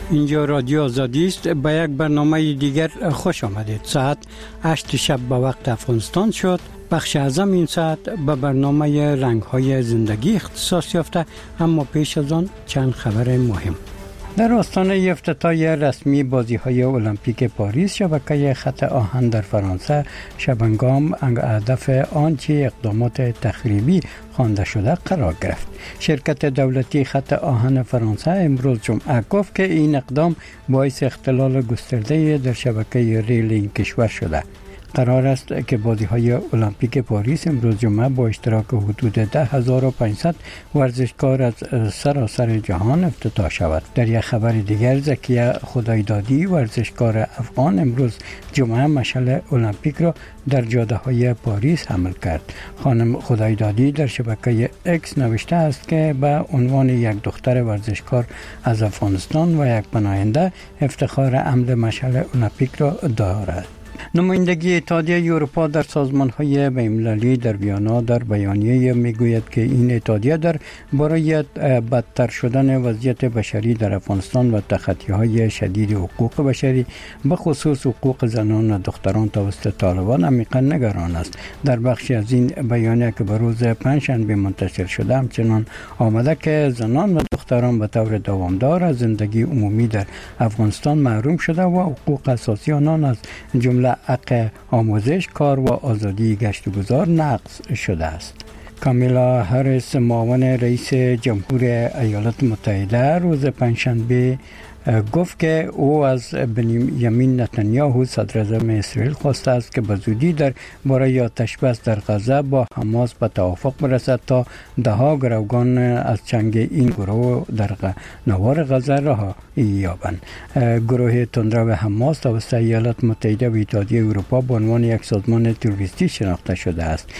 اینجا رادیو آزادی است. به یک برنامه دیگر خوش آمدید. ساعت 8 شب به وقت افغانستان شد. بخش اعظم این ساعت به برنامه رنگ‌های زندگی اختصاص یافته، اما پیش از آن چند خبر مهم. در آستانه افتتاح رسمی بازی‌های المپیک پاریس، شبکه خط آهن در فرانسه شبنگام هدف آنچه اقدامات تخریبی خوانده شده قرار گرفت. شرکت دولتی خط آهن فرانسه امروز جمعه گفت که این اقدام باعث اختلال گسترده در شبکه ریل این کشور شده. قرار است که بازی‌های المپیک پاریس امروز جمعه با اشتراک حدود 10,500 ورزشکار از سراسر جهان افتتاح شود. در یک خبر دیگر، زکیه خدایدادی ورزشکار افغان امروز جمعه مشعل المپیک را در جاده‌های پاریس حمل کرد. خانم خدایدادی در شبکه اکس نوشته است که به عنوان یک دختر ورزشکار از افغانستان و یک پناهنده افتخار حمل مشعل المپیک را دارد. نمایندگی اتحادیه اروپا در سازمان‌های بین‌المللی در ویانا در بیانیه میگوید که این اتحادیه در برای بدتر شدن وضعیت بشری در افغانستان و تخطی‌های شدید حقوق بشری به خصوص حقوق زنان و دختران توسط طالبان عمیقاً نگران است. در بخشی از این بیانیه که به روز پنجشنبه منتشر شده همچنان آمده که زنان و دختران به طور دوامدار از زندگی عمومی در افغانستان محروم شده و حقوق اساسی آنان از جمله حق آموزش، کار و آزادی گشت و گذار نقض شده است. کامیلا هریس معاون رئیس جمهور ایالات متحده روز پنجشنبه گفت که او از بنیامین نتانیاهو صدر اعظم اسرائیل خواسته است که به زودی در برای آتش بس در غزه با حماس به توافق برسد تا دهها گروگان از چنگ این گروه در نوار غزه رها یابند. گروه تندرو حماس توسط ایالات متحده و اتحادیه اروپا به عنوان یک سازمان تروریستی شناخته شده است.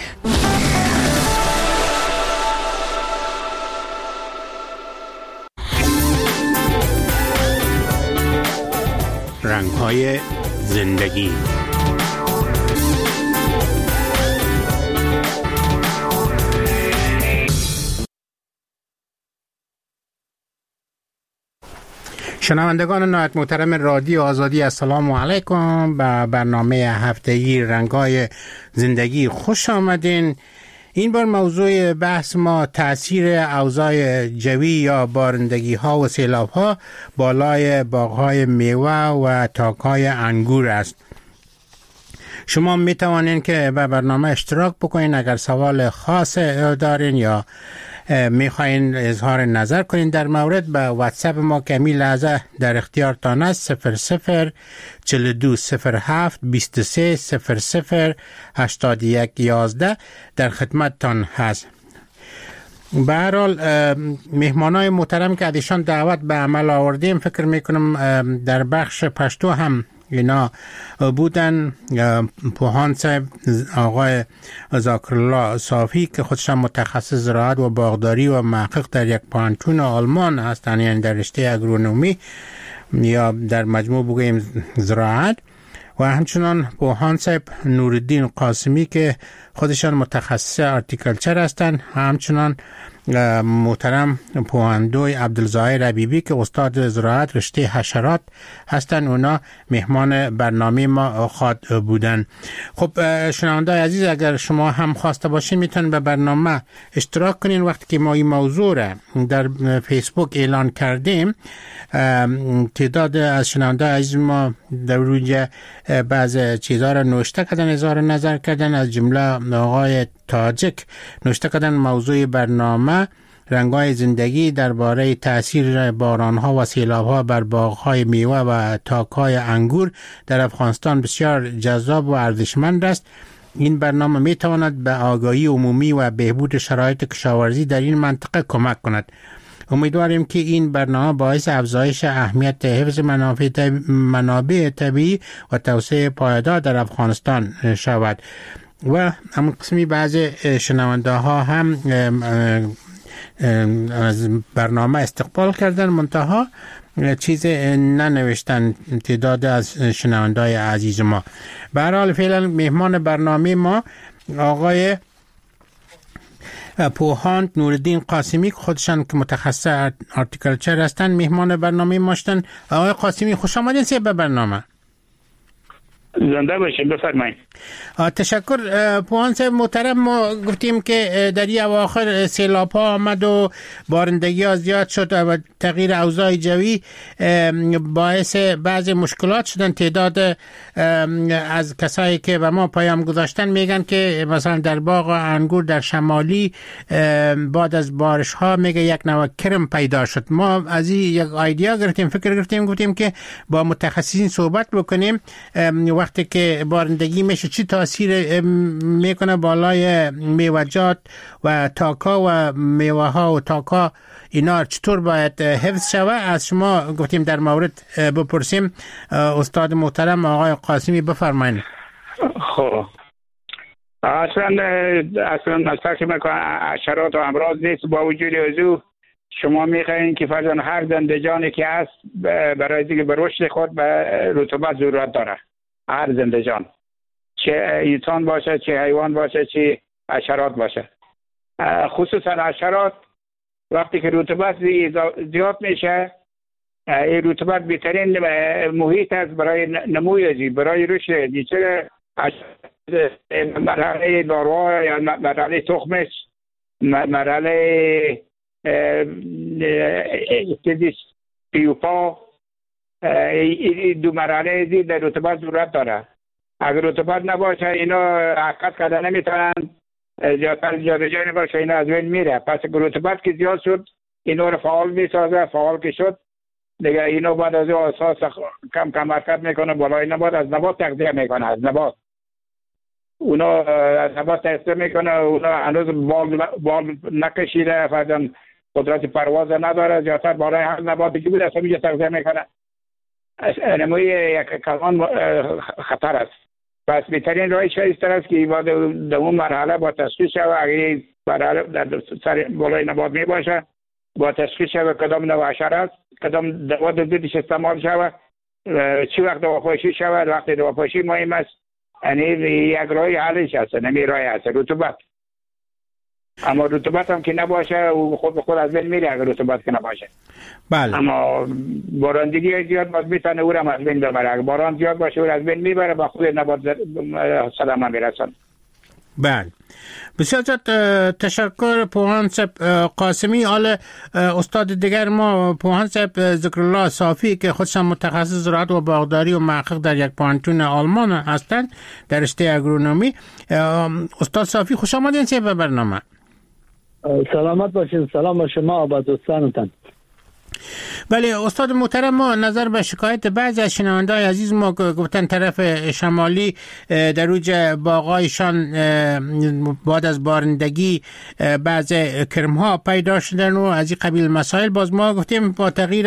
رنگ‌های زندگی. شنوندگان نهایت محترم رادیو آزادی، السلام علیکم. به برنامه هفتگی رنگ‌های زندگی خوش آمدین. این بار موضوع بحث ما تأثیر اوضاع جوی یا بارندگی ها و سیلاب ها بالای باغ‌های میوه و تاک‌های انگور است. شما می توانید که به برنامه اشتراک بکنین اگر سوال خاص دارین یا می خواین اظهار نظر کنین در مورد. به واتساپ ما که می لحظه در اختیارتان است 00 42 07 23 00 81 11 در خدمتتان هست. به هر حال مهمانای محترم که ازشان دعوت به عمل آوردیم فکر میکنم در بخش پشتو هم اینا بودن. پوهان صاحب آقای ذاکرالله صافی که خودشان متخصص زراعت و باغداری و محقق در یک پانتون آلمان هستند، یعنی در رشته اگرونومی یا در مجموع بگوییم زراعت، و همچنان پوهان صاحب نورالدین قاسمی که خودشان متخصص آرتیکلچر هستند، همچنان محترم پوهندوی عبدالظاهر حبیبی که استاد زراعت رشته حشرات هستند. اونا مهمان برنامه ما خواهد بودن. خب شنونده‌های عزیز، اگر شما هم خواسته باشین میتونن به برنامه اشتراک کنین. وقتی که ما این موضوع را در فیسبوک اعلان کردیم، تعداد از شنونده‌های عزیز ما در روی بعض چیزها را نوشته کردن، اظهار نظر کردن. از جمله آقای تاجک نوشته کردن موضوع برنامه رنگ‌های زندگی درباره تأثیر باران‌ها و سیلاب‌ها بر باغ‌های میوه و تاک‌های انگور در افغانستان بسیار جذاب و ارزشمند است. این برنامه می‌تواند به آگاهی عمومی و بهبود شرایط کشاورزی در این منطقه کمک کند. امیدواریم که این برنامه باعث افزایش اهمیت حفظ منابع طبیعی و توسعه پایدار در افغانستان شود. و همون قسمی بعض شنونده ها هم از برنامه استقبال کردن، منتها چیز ننوشتن تعداد از شنونده های عزیز ما. به هر حال فعلا مهمان برنامه ما آقای پوهاند نورالدین قاسمی که خودشان که متخصص هارتیکلچر هستند مهمان برنامه ما هستند. آقای قاسمی خوش آمدین به برنامه. زنده باشید، بفرمایید. تشکر. پوهان صاحب محترم، ما گفتیم که در این اواخر سیلاب ها آمد و بارندگی ها زیاد شد و تغییر اوضاع جوی باعث بعض مشکلات شدن. تعداد از کسایی که به ما پیام گذاشتن میگن که مثلا در باغ انگور در شمالی بعد از بارش ها میگه یک نوع کرم پیدا شد. ما از این یک ایده گرفتیم، فکر گرفتیم، گفتیم که با متخصصین صحبت بکنیم. وقتی که بارندگی میشه چی تاثیر میکنه بالای میوه‌جات و تاکا و میوه ها و تاکا، اینا چطور باید حفظ شود؟ از شما گفتیم در مورد بپرسیم. استاد محترم آقای قاسمی بفرمایید. خب اصلا فکر میکنم حشرات و امراض نیست. با وجود ازو شما میخواین که فرضاً هر زندجانی که هست برای دیگه به رشد خود به رطوبت ضرورت داره. هر زندجان، چه انسان باشه، چه حیوان باشه، چه حشرات باشه. خصوصا حشرات وقتی که رطوبت زیاد میشه، این رطوبت بهترین محیط است برای نموی، برای رشد. چه مرحله لاروا یا مرحله تخمش، مرحله پیوپا، این دو مرحله زیر در رطوبت ضرورت داره. اگر رطوبت نباشه اینا حرکت کرده نمیتونن، زیادتر جابجا نباشه اینا از بین میره. پس رطوبت که زیاد شد اینا رو فعال میسازه. فعال که شد دیگه اینا بعد از اساس کم حرکت میکنه بالا. اینا بعد از نبات تغذیه میکنه، از نبات اونا از نبات تغذیه میکنه. اونا هنوز بال نکشیده، فرضاً قدرت پرواز نداره، زیادتر بالای هر نباتی که بود اصلا میگه تغذیه میکنه. نموی یک کلان خطر است. پس بهترین راهش است که در اون مرحله با تشخیص شود. اگر مرحله در سر بالای نبات می باشه با تشخیص شود کدام نوع حشره است، کدام دوا ضدش استعمال شود، چی وقت دواپاشی شود. وقتی دواپاشی مهم است، یعنی یک راه حلش است، نمی راه است رطوبت. اما رطوبت هم که نباشه و خود به خود از بین میره اگر رطوبت که نباشه. بله. اما بارندگی زیاد باز میتونه او را از بین ببره. اگر باران زیاد باشه او را از بین میبره، با خود نبات سلامت میرسن. بله. بسیار تشکر پوهان صاحب قاسمی. حال استاد دیگر ما پوهان صاحب ذکرالله صافی که خودشان متخصص زراعت و باغداری و محقق در یک پانتون آلمان هستند در رشته اگرونومی. استاد صافی خوش آمدین به برنامه. سلامت باشین. سلام به شما و دوستانتان. بله استاد محترم، ما نظر به شکایت بعضی از شنونده‌های عزیز ما گفتن طرف شمالی در اوج باغایشان بعد از بارندگی بعض کرم‌ها پیدا شدن و از این قبیل مسائل. باز ما گفتیم با تغییر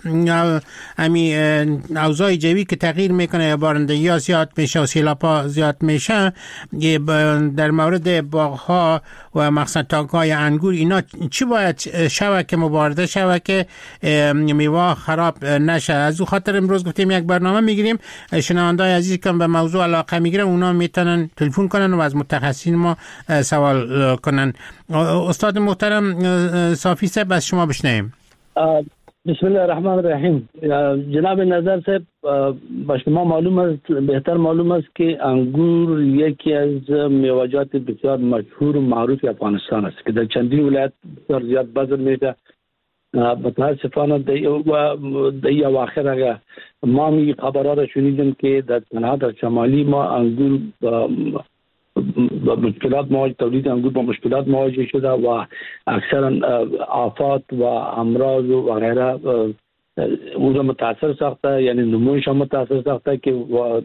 اوضاع جوی که تغییر میکنه یا بارندگی ها زیاد میشه و سیلاب‌ها زیاد میشه، در مورد باغ‌ها و مخصوصا تاک‌های انگور اینا چی باید شود که مبارزه شود که میوه خراب نشه؟ از او خاطر امروز گفتیم یک برنامه میگیریم. شنونده‌های عزیز که به موضوع علاقه میگیرن اونا میتونن تلفن کنن و از متخصصین ما سوال کنن. استاد محترم صافی صاحب از شما بشنویم. بسم الله الرحمن الرحیم. جناب نظر صاحب، با شما معلوم است، بهتر معلوم است که انگور یکی از میوه‌جات بسیار مشهور و معروف افغانستان است که در چندین ولایت بسیار زیاد بذر میده. متاسفانه در این اواخر اگر ما می خبرها را شنیدیم که در نهاد شمالی ما انگور با مشکلات مواجه، تولید انگور با مشکلات مواجه شده و اکثرا آفات و امراض و غیره او را متاثر ساخته، یعنی نمویش هم متاثر ساخته که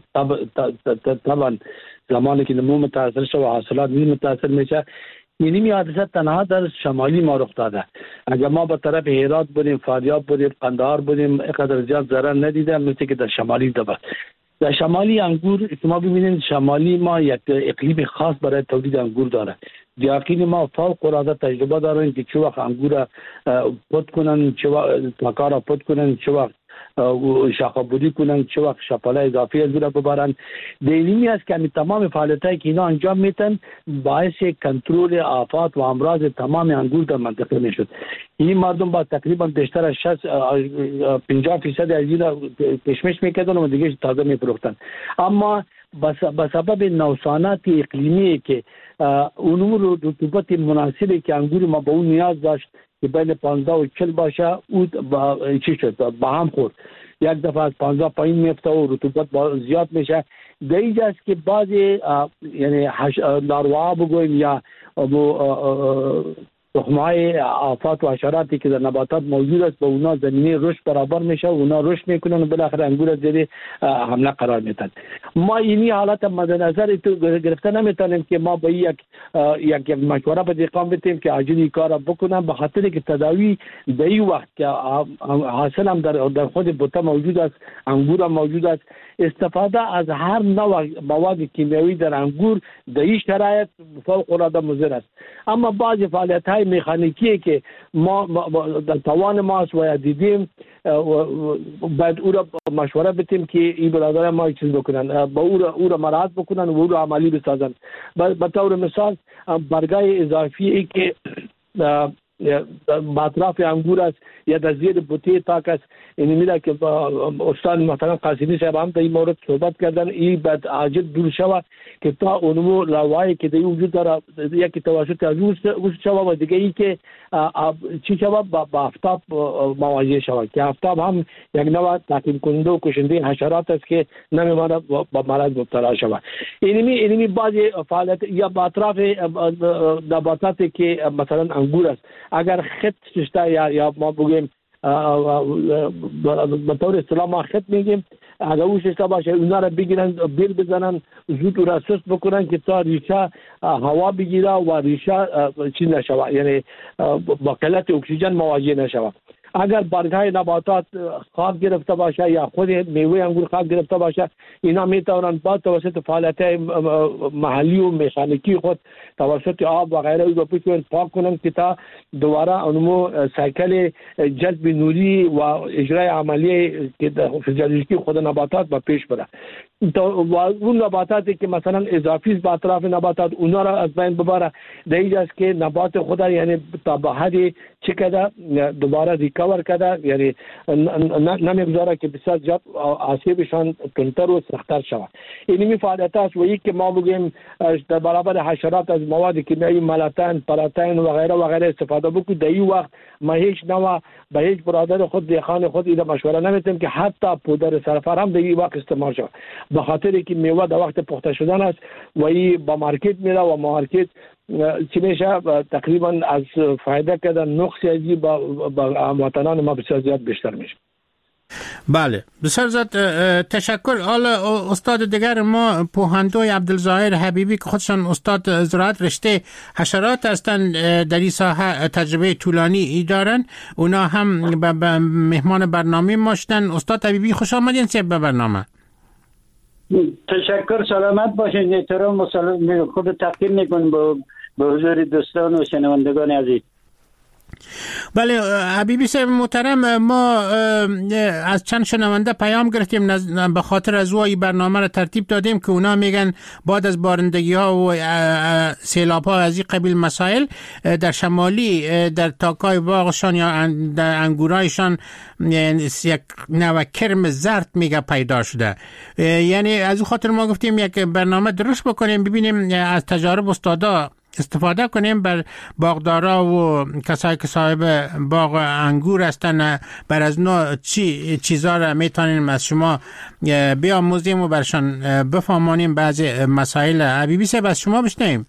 طبعا زمانی که نمو متاثر شده و حاصلات نیز متاثر میشه. این حادثه تنها در شمالی ما رخ داده. اگر ما به طرف هرات بریم، فاریاب بریم، قندهار بریم، اینقدر زیاد ضرر ندیده مثل که در شمالی ده. در شمالی انگور شما ببینید شمالی ما یک اقلیم خاص برای تولید انگور داره. دیاقین ما فوق العاده تجربه دارن که چه وقت انگور پد کنن، چه وقت تاکا را پد کنن، چه وقت شاخه‌بری کنن، چه وقت شپاله اضافی از رو ببرن. دلیلی است که تمام فعالیتایی که اینا انجام میتن باعث کنترل آفات و امراض تمام انگور در منطقه میشد. این مردم با تقریبا بیشتر از 50% از اینا کشمش میکردن و دیگه تازه میفروختن. اما به سبب نوسانات اقلیمی که اون رطوبت مناسبی که انگور ما به اون نیاز داشت که بین 15 و 40 باشه، اون چی شد؟ با هم خورد. یک دفعه از 15 پایین میفته و رطوبت زیاد میشه. در اینجاست که بعضی یعنی لاروها بگویم یا تخم‌های آفات و حشراتی که در نباتات موجود است، به اونا زمینه رشد برابر میشه و اونا رشد میکنن و بالاخره انگور از زیر حمله قرار میتن. ما اینی حالت مد نظر گرفته نمیتونیم که ما به یک مشوره به دیقان بدیم که عاجلی کار بکنن، به خاطر که تداوی در این وقت که حاصل هم در خود بوته موجود است، انگور هم موجود است، استفاده از هر نوع مواد کیمیایی در انگور در این شرایط فوق العاده مضر است. اما بعض فعالیت‌های مکانیکی که ما در توان ماست و دیدیم، باید او را مشوره بدیم که این برادران ما چیز بکنن، با او را مراعات بکنن و او را عملی بسازن. به طور مثال برگای اضافی که با اطراف انگور است یا در زیر بوته تاک است، این میده که استاد مثلا قاسمی صاحب هم در این مورد صحبت کردن، این باید عاجل دور شود که تا اونمو لوایی که در وجود داره یکی توسط از او شود و دیگه ای که چی شود با آفتاب مواجه شود که آفتاب هم یک نوع تعقیب کننده و کشنده حشرات است که نمیماند با مرض مبتلا شود. اینمی بعضی فعالیت یا با اطراف نباتاتی که مثلا انگور است، اگر خط ششته یا ما بگیم به طور اصطلاح ما خط میگیم، اگر او ششته باشه اونا را بگیرن بیل بزنن زود را سست بکنن که تا ریشه هوا بگیره و ریشه چیز نشود، یعنی با قلت اکسیژن مواجه نشود. اگر برگهای نباتات خاک گرفته باشه یا خود میوه انگور خاک گرفته باشه، اینا میتونن با توسط فعالیت محلی و مکانیکی خود توسط آب و غیره رو بتونن پاک کنن که تا دوباره اونمو سایکل جذب نوری و اجرای عملیه که فیزیولوژیکی خود نباتات به پیش بره. اون نباتاتی که مثلا اضافی به اطراف نباتات اونا را از بین ببره، در اینجاست که نبات خود یعنی تا به حدی چه کده دوباره ریکاور کده، یعنی نمیگذاره که بسیار زیاد آسیبشان تندتر و سختتر شود. اینمی فعالیت است و یک که ما بگیم در برابر حشرات از مواد کیمیایی ملاتن، پراتین و غیره استفاده بکنیم. در این وقت ما هیچ نوع به هیچ برادر خود دیخان خود ایده مشوره نمیتیم که حتی پودر سرفر هم در این وقت استعمال شود، به خاطر که میوه در وقت پخته شدن است و این با مارکت میره و مارکت چی میشه تقریبا از فایده کردن نقصی ازی با وطنان ما بسیار زیاد بیشتر میشه. بله بسیار زیاد تشکر. حالا استاد دیگر ما پوهندوی عبدالظاهر حبیبی که خودشان استاد زراعت رشته حشرات هستند، در این ساحه تجربه طولانی دارن، اونا هم به مهمان برنامه ما شدن. استاد حبیبی خوش آمدین به برنامه. تشکر، سلامت باشین. احترام و سلام خود تقدیم میکنم به حضور دوستان و شنوندگان عزیز. بله حبیبی صاحب محترم، ما از چند شنونده پیام گرفتیم به خاطر از او این برنامه را ترتیب دادیم که اونا میگن بعد از بارندگی ها و سیلاب ها از این قبیل مسائل در شمالی در تاکای باغشان یا در انگورایشان یک نوع کرم زرد میگه پیدا شده. یعنی از او خاطر ما گفتیم یک برنامه درست بکنیم، ببینیم از تجارب استادا استفاده کنیم بر باغدارا و کسایی که صاحب باغ انگور هستن، بر از نوع چیزا را میتونیم از شما بیاموزیم و برشان بفهمانیم بعضی مسائل. حبیبی صاحب از شما بشنویم.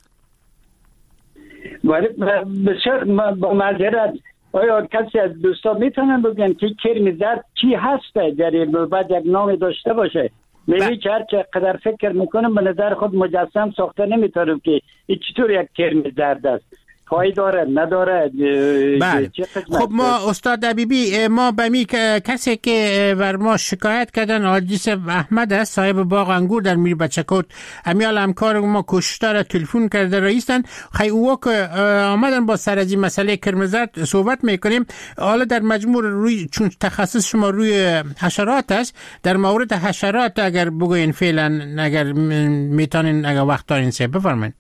بسیار با معذرت، آیا کسی از دوستان میتونن بگن که کرم زرد چی هسته؟ در بعد یک نام داشته باشه. میگه که هر چقدر فکر میکنم به نظر خود مجسم ساخته نمیتونم که چطور یک کرم زرد است. پای داره نداره. بله. خب ما استاد حبیبی، ما به می کسی که بر ما شکایت کردن حاجی احمد است، صاحب باغ انگور در میر بچکوت، امیال همکار ما کوششدار تلفن کرده رئیسن، خیلی او که آمدن با سر از این مسئله کرمزرد صحبت میکنیم. حالا در مجموع روی چون تخصص شما روی حشرات است، در مورد حشرات اگر بگوین فعلا اگر میتونین اگر وقت دارین سه بفرمایید.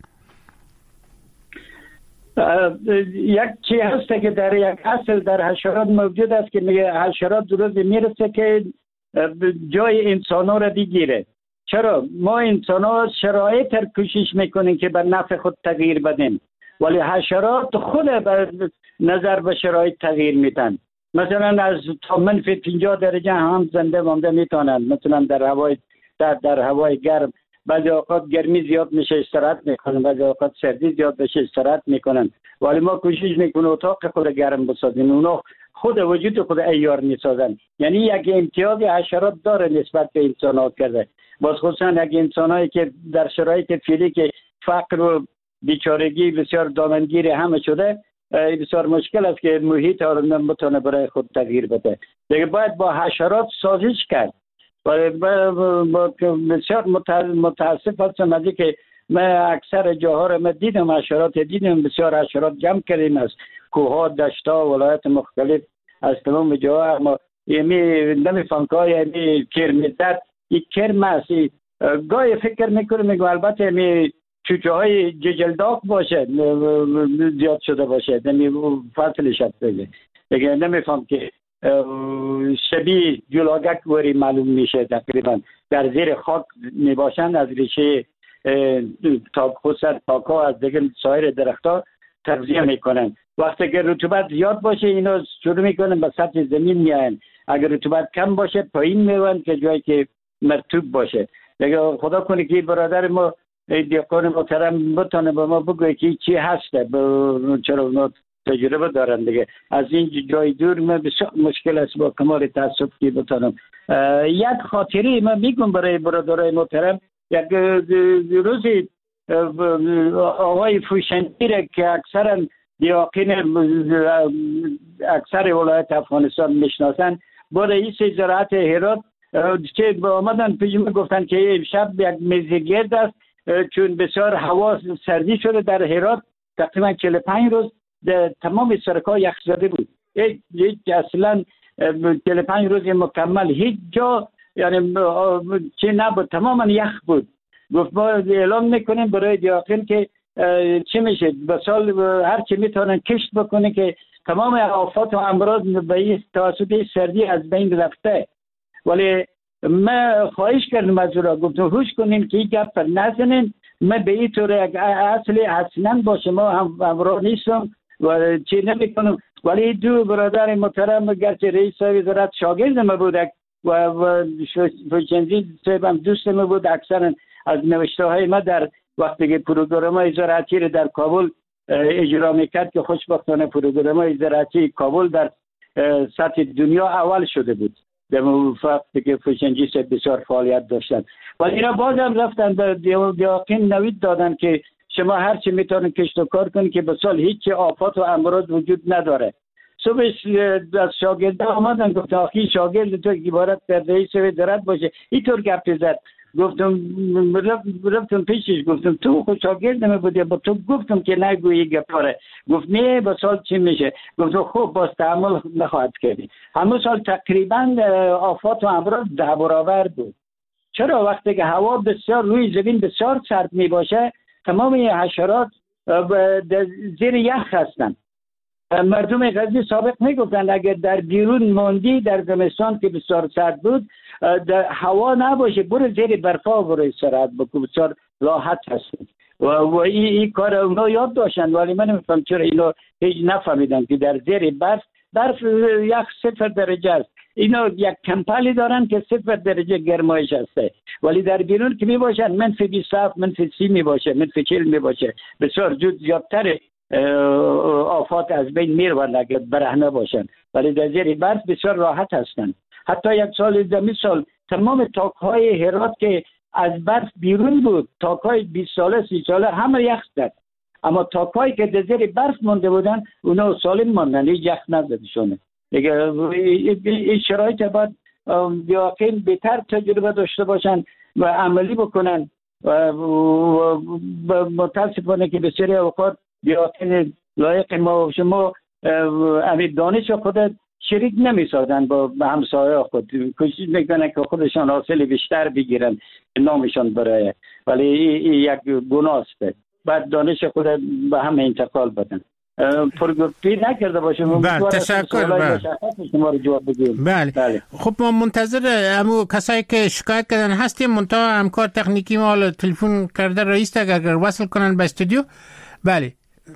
یک چی هست که در یک اصل در حشرات موجود است که میگه حشرات درست میرسه که جای انسان ها را بگیره. چرا؟ ما انسان ها شرایط را کوشش میکنیم که بر نفع خود تغییر بدیم، ولی حشرات خود بر نظر به شرایط تغییر میدن. مثلا از تا منفی 50 درجه هم زنده مانده میتونن. مثلا در هوای گرم بعضی اوقات گرمی زیاد میشه استراحت میکنن، بعضی اوقات سردی زیاد بشه استراحت میکنن، ولی ما کوشش میکنیم اتاق خود گرم بسازیم. اونا خود وجود خود عیار میسازن. یعنی یک امتیاز حشرات داره نسبت به انسان ها کرده. باز خصوصا یک انسان هایی که در شرایط فعلی که فقر و بیچارگی بسیار دامنگیر همه شده، بسیار مشکل است که محیط ها رو بتونه برای خود تغییر بده. دیگه باید با حشرات سازش کرد. بسیار متاسف هستم از که من اکثر جاها رو من دیدم، حشرات دیدم، بسیار حشرات جمع کردیم از کوها، دشتا، ولایت مختلف از تمام جاها. اما نمیفهم که یعنی کرمزد این کرم است. گاهی فکر میکنم البته چوچه های ججلداغ باشه زیاد شده باشه، فصلش هست دیگه نمیفهم که شبیه جولاگک وری معلوم میشه. تقریبا در زیر خاک میباشند، از ریشه خصوصا تاکا از دیگه سایر درختها تغذیه میکنن. وقتی که رطوبت زیاد باشه اینا شروع میکنن به سطح زمین میاین. اگر رطوبت کم باشه پایین میوان که جایی که مرطوب باشه. دیگه خدا کنه که برادر ما دیقان محترم بتونه به ما بگوه که چی هسته، چرا اونا تجربه دارن دیگه. از این جای دور من بسیار مشکل است با کمال تاسف که بتونم. یک خاطری من میگم برای برادرای محترم. یک روزی آقای فوشنگی که اکثرا دیاقین اکثر ولایت افغانستان میشناسن، با رئیس زراعت هرات که آمدن پیش گفتن که امشب یک میزگرد است، چون بسیار هوا سردی شده در هرات. تقریبا 45 روز تمام سرک‌ها یخ زده بود. اصلا 45 روز مکمل هیچ جا یعنی چی نبود، تماما یخ بود. گفت ما اعلام میکنیم برای دیاقین که چی میشه به سال هر چی میتونن کشت بکنه که تمام آفات و امراض به توسط سردی از بین رفته. ولی من خواهش کردم از او را، گفتم هوش کنین که این گپ نزنین. من به این طور اصلی اصلا با شما همراه نیستم و چی نمیکنم. ولی دو برادر محترم گرچه رئیس وزارت شاگرد ما بود و فوشنجی صاحبم دوست ما بود، اکثرا از نوشته های ما در وقتی که پروگرام های زراعتی رو در کابل اجرا میکرد که خوشبختانه پروگرام های زراعتی کابل در سطح دنیا اول شده بود در وقتی که فوشنجی صاحب بسیار فعالیت داشتن. ولی اینا بازم رفتن به دیاقین نوید دادن که شما هر چی میتونن کشت و کار کنید که به سال هیچ آفات و امراض وجود نداره. صبحش از شاگرده آمدن گفتن آخی شاگرد تو عبارت در رئیس وزارت باشه اینطور گپ زد. گفتم رفتم پیشش گفتم تو خود شاگردم بودی، با تو گفتم که نگویی گپاره. گفت نه با سال چی میشه؟ گفتم خوب باز تحمل نخواهد کردی. همون سال تقریبا آفات و امراض 10 برابر بود. چرا؟ وقتی که هوا بسیار روی زمین بسیار سرد می باشه تمام حشرات زیر یخ هستند. مردم غزنی سابق میگفتند اگر در بیرون موندی در زمستان که بسیار سرد بود هوا نباشه برو زیر برفا برو استراحت بکن، بسیار راحت هست. و این کار اونا یاد داشتن، ولی من نمیفهم چرا اینا هیچ نفهمیدن که در زیر برف یخ 0 درجه است. اینا یک کمپلی دارن که 0 درجه گرمایش هسته، ولی در بیرون که می باشن منفی 27 منفی 30 می باشه منفی 40 می باشه. بسیار زیادتر آفات از بین میروند اگر برهنه باشن، ولی در زیر برف بسیار راحت هستند. حتی یک سال دمی سال تمام تاک‌های هرات که از برف بیرون بود، تاک‌های 20 ساله 30 ساله همه یخ زد. اما تاکایی که در زیر برف مونده بودن اونا سالم ماندن، هیچ یخ نزدشونه. دیگه این شرایط باید بیاقین بهتر تجربه داشته باشن و عملی بکنن و متاسفانه که بسیاری اوقات بیاقین لایق ما و شما امید دانش خود شریک نمیسازن با همسایه خود، کوشش میکنن که خودشان حاصل بیشتر بگیرن نامشان برای، ولی این یک گناه است. بعد دانش خود به هم انتقال بدن. پرگفتی نکرده باشیم. بله تشکر. بله. خب ما منتظر همو کسایی که شکایت کردن هستیم، منتها همکار تکنیکی ما حالا تلفن کرده رئیس اگر وصل کنن به استودیو. بله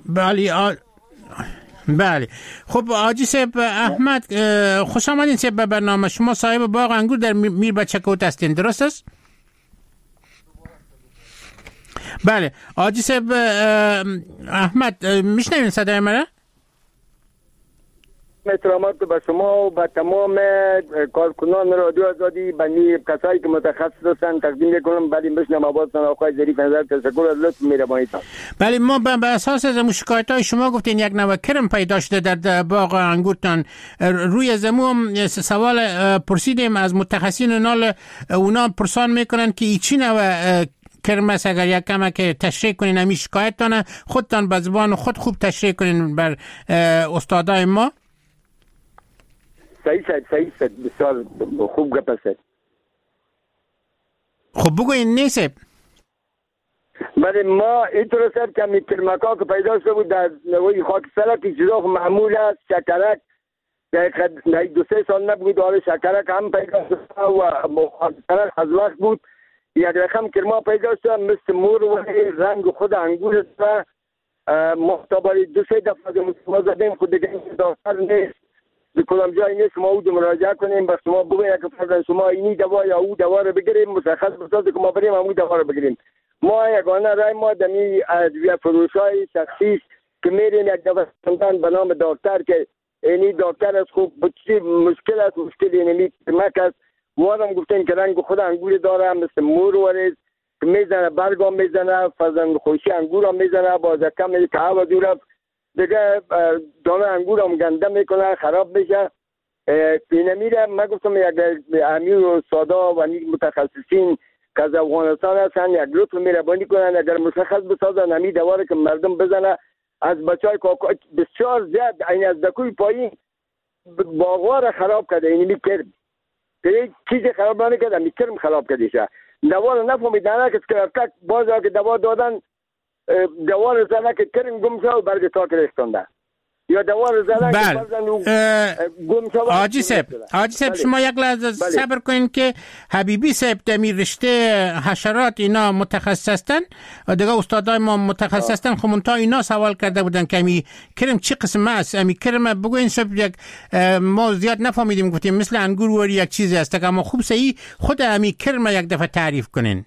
بله. خب آجی صاحب احمد خوش آمدین صاحب به برنامه. شما صاحب باغ انگور در میر بچکوت هستین، درست است؟ بله آجی صاحب احمد میشنوین صدای مرا؟ احترامات به شما و به تمام کارکنان رادیو آزادی، بنی کسایی که متخصص هستند تقدیم میکنم. بعد بشنم آوازتان آقای ظریف نظر. تشکر از لطف مهربانیتان. بله ما به اساس از شکایت‌های شما گفتین یک نوع کرم پیدا شده در باغ انگورتان. روی زمین سوال پرسیدیم از متخصصین، اونا پرسان میکنن که چی نوع کرمس اگر یک کمه که تشریح کنین همی شکایتانه خودتان به زبان خود خوب تشریح کنین بر استادای ما. صحیح بسیار خوب گپ است. خب بگوین نیست. بله ما اینطور است که کرمکا که پیدا شده بود در نوعی خاکستر که جراف معمول است، شکرک در 2-3 سال نبود داره شکرک هم پیدا شده و خاکستر از وقت بود. یک رقم کرما پیدا شده مثل مور و رنگ خود انگور است. محتاباری 2-3 دفعه ما زدیم خود دیگه داستر نیست، به کدام جایی نیست. ما او مراجعه کنیم به شما بگویم که فرضاً شما اینی دوا یا او دوا رو بگیریم، مشخص بسازه که ما بریم همون دوا رو بگیریم. ما یگانه رای ما دمی ادویه فروشای شخصی که میریم یک دفعه سندن به نام دکتر که اینی دکتر است، خوب چی مشکل است، مشکل اینی کمک است. وارم گفتیم که رنگ خود انگور داره مثل مور ورز که میزنه، برگام میزنه، فرضاً خوشی انگور هم میزنه، باز کم که هوا دور دیگه دانه انگور هم گنده میکنه، خراب میشه. اینه میره. من گفتم یک امیر و سادا و متخصصین که از افغانستان هستن یک لطف میربانی کنن اگر مشخص بسازن همی دواره که مردم بزنه. از بچه های کاکا بسیار زیاد این از دکوی پایین باغا را خراب کرده. اینی میکرم که چیزی خراب نکرده، میکرم خراب کرده شه. دوا رو نفهمیدن که باز که دوا دادن، دوا رو زدن که کرم گم شد و برگ تاک ریختنده، یا دوا رو زدن که فرزن گم شد. حاجی صاحب شما یک لحظه صبر کنین که حبیبی صاحب دمی رشته حشرات اینا متخصص هستن، دیگه استادای ما متخصص هستن. خب منتها اینا سوال کرده بودن که امی کرم چی قسم است، امی کرم بگوین صاحب یک ما زیاد نفهمیدیم، گفتیم مثل انگور وری یک چیزی است که اما خوب صحیح خود امی کرم یک دفعه تعریف کنین.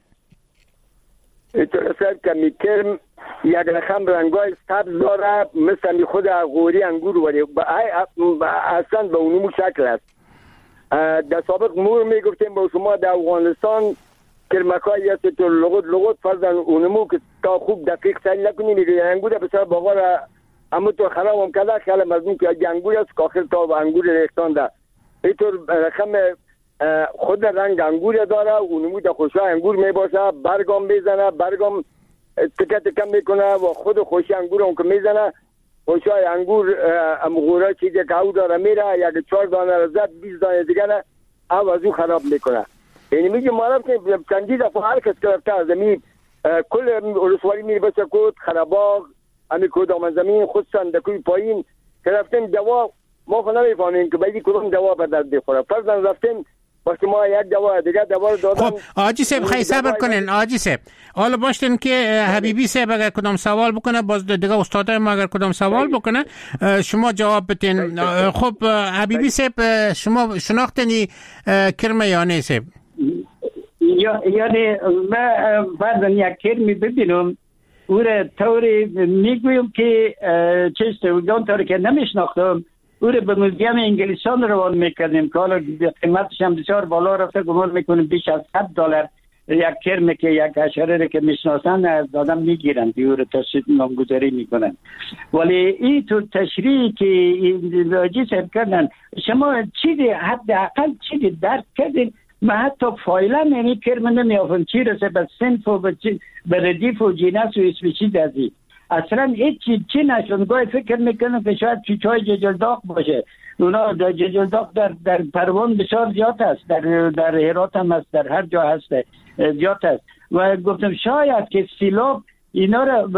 اطلاع که امی کرم یک رقم رنگای سبز داره مثل خود غوری انگور وری اصلا به اونمو شکل است. در سابق مور میگفتیم با شما در افغانستان کرمکایی هست تو لغت فرضاً اونمو که تا خوب دقیق سعی نکنی میگه انگور بسیار باقا را اما تو خراب هم کده خیال مضمون که انگور است که آخر تا به انگور ریختانده. اینطور رقم خود رنگ انگور داره، اونمو در خوشای انگور میباشه، برگام میزنه، برگام تکم میکنه و خود خوشی انگور هم که میزنه، خوشای انگور غوره چیزی که او داره میره، یک 4 دانه را زد 20 دانه دیگر او از او خراب میکنه. یعنی میگه معلوم که چندی دفعه هر کس که رفته از زمین کل رسواری میره بسه کود خراباغ همی کود آمن زمین خودشان دکوی پایین که رفتیم دوا ما خود نمیفانیم که باید کدوم دوا به درد بخوره. فرضاً رفتیم وقتی ما یک دوا دیگه دوا رو دادن. خب آجی صاحب خیلی صبر کنین. آجی صاحب حالا باشین که حبیبی صاحب اگر کدام سوال بکنه باز دیگه استادای ما اگر کدام سوال بکنه شما جواب بدین. خب حبیبی صاحب شما شناختنی کرمه یا نه صاحب؟ یعنی من بعد یک کرمی ببینم او را طوری میگویم که چیست اون طوری که نمیشناختم او را به موزیم انگلیسان روان میکردیم که حالا قیمتش هم بسیار بالا رفته، گمان میکنیم بیش از $100 یک کرم که یک حشره که میشناسن از آدم میگیرن دیور تشریح نامگذاری میکنن. ولی این تو تشریحی که این راجی صاحب کردن شما چیزی حداقل چیزی درک کردین؟ من حتی فایلا یعنی کرم نمیافم چی رسه به صنف و به ردیف و جینس و اسپیشی دازی اصلا هیچ چی نشون. گاهی فکر میکنم که شاید چیچای ججلداق باشه. اونا در ججلداق در پروان بسیار زیاد است، در هرات هم است، در هر جا هست زیاد است. و گفتم شاید که سیلاب اینا را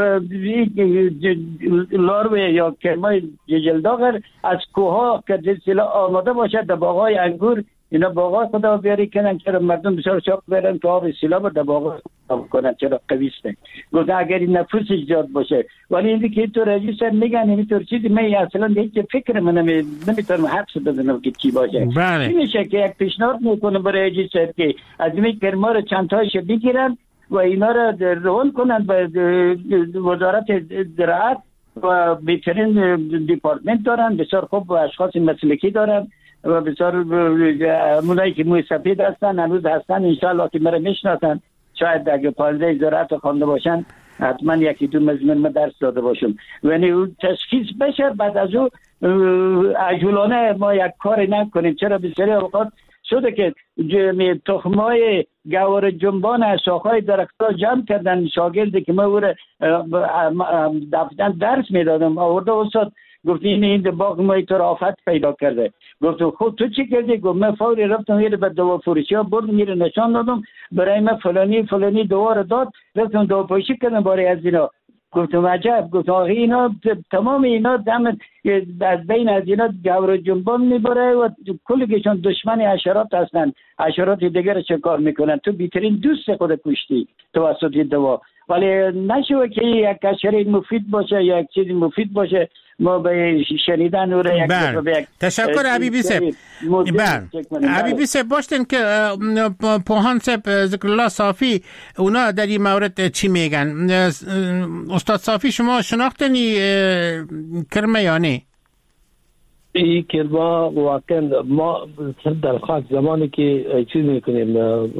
لاروی یا کرمای ججلداق از کوها که سیلاب آماده باشه در باغای انگور، اینا باغای خدا بیاری کنن چرا مردم بسیار شاق برن که آب سیلاب در باغای کنن چرا قویسته. گفتن اگر این نفوسش زیاد باشه. ولی این که تو رئیس میگن اینطور چیزی من اصلا هیچ فکر من نمیتونم حدس بزنم که چی باشه. بله. میشه که یک پیشنهاد میکنم برای رئیس که از این کرما رو چند تایش بگیرن و اینا رو روان کنن به وزارت زراعت و بهترین دیپارتمنت دارن، بسیار خوب و اشخاص مسلکی دارن و بسیار مولایی که موی سفید هستن هنوز هستن انشاءالله که مرا میشناسن. شاید اگه پانزه زراعت خوانده باشن حتما یکی دو مضمون ما درس داده باشم. یعنی اون تشخیص بشه بعد از اون عجولانه ما یک کاری نکنیم. چرا بسیاری اوقات شده که تخمای گوار جنبان از شاخهای درختها جمع کردن شاگردی که ما او را دفتن درس میدادم آورده استاد گفت این باغ ما اینطور آفت پیدا کرده. گفت خود تو چی کردی؟ گفت من فوری رفتم میره به دوا فروشی ها بردم میره نشان دادم برای من فلانی دوا رو داد رفتم دوا پوشی کردم برای از اینا. گفتم عجب. گفت آخه اینا تمام اینا دم از بین از اینا گور جنبان میبره و کلشون دشمن حشرات هستن. حشرات دیگر چه کار میکنن؟ تو بیترین دوست خود کشتی توسط دوا. ولی نشوه که یک حشره مفید باشه یا یک چیزی مفید باشه ما به شنیدن او را یک تشکر حبیبی صاحب. حبیبی صاحب باشتن که پوهان صاحب ذکر الله صافی اونا در این مورد چی میگن؟ استاد صافی شما شناختنی کرمه یا نه؟ این کرمه واقعا ما در خاک زمانی که چیز میکنیم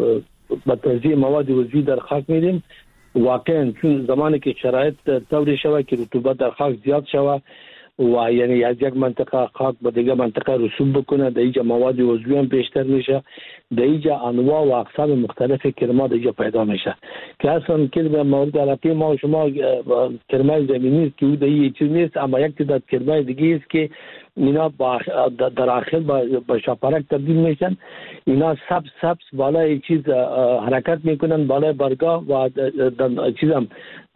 با توزیع مواد وزی در خاک میریم واقعا چون زمانی که شرایط طوری شوه که رطوبت در خاک زیاد شوه و یعنی از یک منطقه خاک به دیگه منطقه رسوب بکنه در اینجا مواد عضوی هم بیشتر میشه، در اینجا انواع و اقسام مختلف کرما در اینجا پیدا میشه که اصلا کرمه مورد علاقه ما و شما کرمه زمینی است که او در این چیز نیست، اما یک تعداد کرمه دیگه است که اینا در آخر با شاپرک تبدیل میشن. اینا سبز بالای چیز حرکت میکنن بالای برگا و چیزم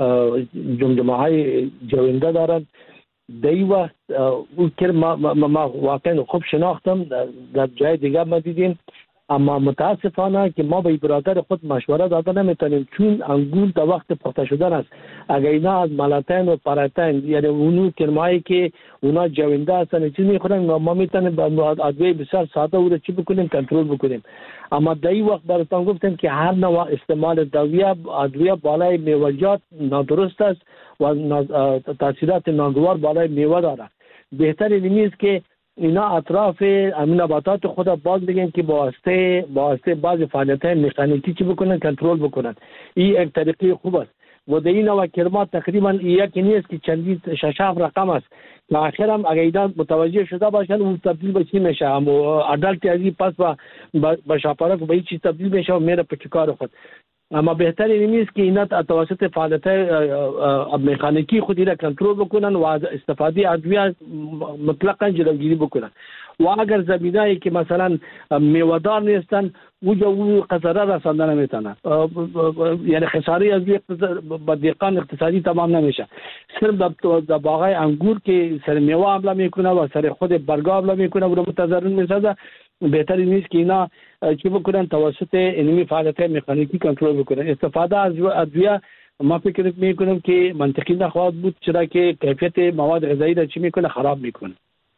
جمجمه های جوینده دارن. در این وقت اون که ما واقعا خوب شناختم در جای دیگه ما دیدیم، اما متاسفانه که ما به برادر خود مشوره داده نمیتونیم چون انگور در وقت پخته شدن است. اگر اینا از ملاتین و پاراتین یعنی اونو کرمایی که اونا جوینده هستن چیز میخورن ما میتونیم با ادویه بسیار ساده او را چی بکنیم کنترل بکنیم. اما در این وقت براتون گفتم که هر نوع استعمال ادویه بالای میوه‌جات نادرست است و تاثیرات ناگوار بالای میوه داره. بهتر این است که اینا اطراف امین نباتات خود باز بگن که با واسطه بعض فعالیت‌های مکانیکی چی بکنن کنترل بکنن. این یک طریقه خوب است و در این نوع کرما تقریبا یکی نیست که چندین 6 رقم است و آخر هم اگر اینا متوجه شده باشن اون تبدیل به چی میشه اما عدالت ازی پس با شاپرک به چی تبدیل میشه و میره په کار خود. اما بهتر این است که اینا توسط فعالیت‌های مکانیکی خود را کنترل بکنن و استفاده ادویه مطلقاً جلوگیری بکنن و اگر زمینه‌ای که مثلا میوه‌دار نیستن او خساره رساندن نمیتونن یعنی خساره از با دهقان اقتصادی تمام نمیشه. صرف در باغای انگور که سر میوه حمله میکنه و سر خود برگا حمله میکنه و متضرر میسازه. بهتر نیست که اینا چی بکنن توسط علمی فعالیت مکانیکی کنترل بکنن. استفاده از ادویه ما فکر میکنم که منطقی نخواهد بود چرا که کیفیت مواد غذایی را چی میکنه خراب میکنه.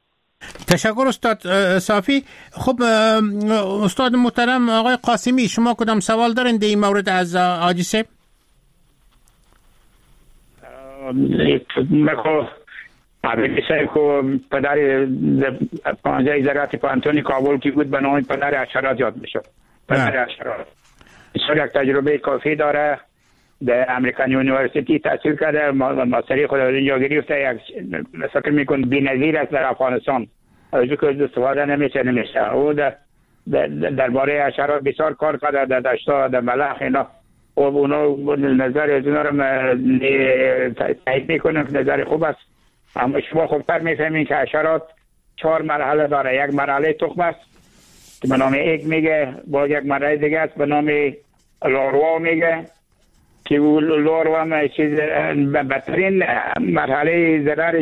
تشکر استاد صافی. خب استاد محترم آقای قاسمی شما کدام سوال دارین در این مورد از حاجی صاحب؟ حبیبی صاحب که پدر 15 زراعت پانتونی کابل کی بود به نام پدر حشرات یاد میشد. پدر حشرات بسیار یک تجربه کافی داره. در امریکن یونیورسیتی تحصیل کرده، ماستری خود اینجا گرفته. یک فکر میکن بی‌نظیر است در افغانستان، از که استفاده نمیشه. او درباره حشرات بسیار کار کرده، در دشتا، در ملخ اینا. و اونا نظر از اونا رو تایید میکنن که نظر خوب است. اما شما خوبتر میفهمین که حشرات 4 مرحله داره. یک مرحله تخم است که به نام ایگ میگه، با یک مرحله دیگه است به نام لاروا میگه که لاروا هم چیز بدترین مرحله ضرر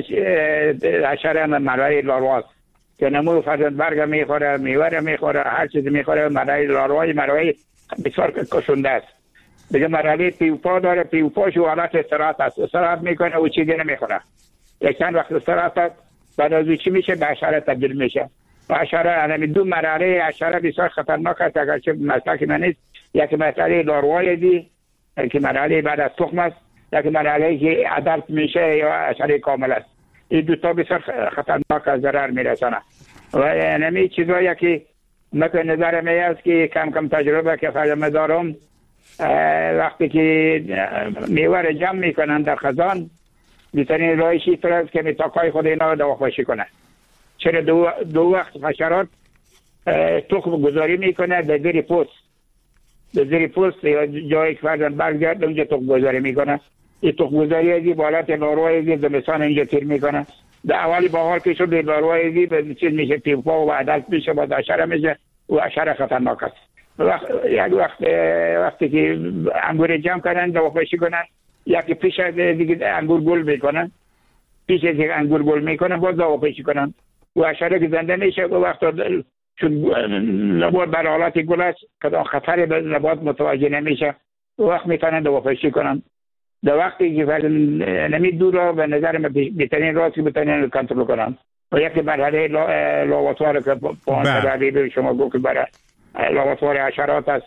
حشره مرحله لاروا است که نمو فرزند برگ میخوره، میوه میخوره، هر چیز میخوره. مرحله لاروای مرحله بسیار کشنده است. دیگه مرحله پیوپا داره. پیوپاش و حالت استراحت است، استراحت میکنه و چیزی نمیخوره. یک چند وقت استراحت است، بعد از چی میشه؟ به حشره تبدیل میشه. و حشره همین 2 مرحله حشره بسیار خطرناک است، اگرچه مسلک من نیست. یک مرحله لاروای دی که مرحله بعد از تخم است، یک مرحله که ادلت میشه یا حشره کامل است. این دو تا بسیار خطرناک از ضرر میرسانه. و همین چیزایی که مثل نظر می است که کم تجربه که فرض دارم، وقتی که میوه را جمع میکنن در خزان، بهترین راهش این است که تاکای خود اینا را دواخوشی کنه. چرا دو وقت حشرات تخم گذاری میکنه در زیر پوست. در زیر پوست یا جایی که فرزند برگرد اونجا تخم گذاری میکنه. این تخم گذاری ازی با حالت لاروای ازی زمستان اینجا تیر میکنه. در اولی با حال که شد لاروای ازی به چیز میشه، پیوپا و عدلت میشه، با حشره میشه و حشره خطرناک است. یک وقتی که انگور جمع کنن دواخوشی کنن، یکی پیش از دیگه انگور گل میکنن، پیش از دیگه انگور گل میکنن باز دواخوشی کنن و حشره که زنده میشه. و وقت چون نبات بر حالت گل است که خطر به نبات متوجه نمیشه، وقت میتونن دواخوشی کنن. در وقتی که نمی دور را به نظر من بهترین راست که بتونن کنترل کنن. و یکی مرحله لاواتوار که پایان شما گفت که برای لابراتوار حشرات است،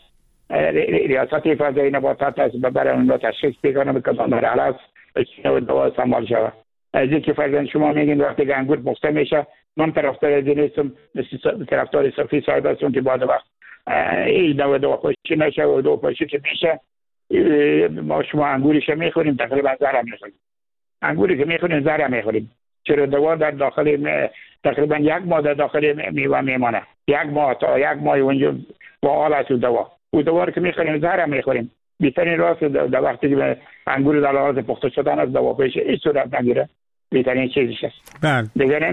ریاست فضای نباتات است، برای اون را تشخیص بکنه که مرحله است و دوا استعمال شود. از اینکه فرضاً شما میگین وقتی که انگور پخته میشه، من طرفدار از این نیستم، طرفدار صفی صاحب هستم که بعد وقت این دواخوشی نشه و دواخوشی که میشه ما شما انگوریش میخوریم تقریبا زهر میخوریم. انگوری که میخوریم زهر میخوریم. چرا دوا در داخل تقریبا 1 ماه در داخل میوه میمانه. 1 ماه تا 1 ماه اونجا با حال است دوا. او دوا که میخوریم زهر میخوریم. بهترین راست در وقتی که انگور در لحاظ پخته شدن از دوا پیش این صورت نگیره بهترین چیزش است. بله.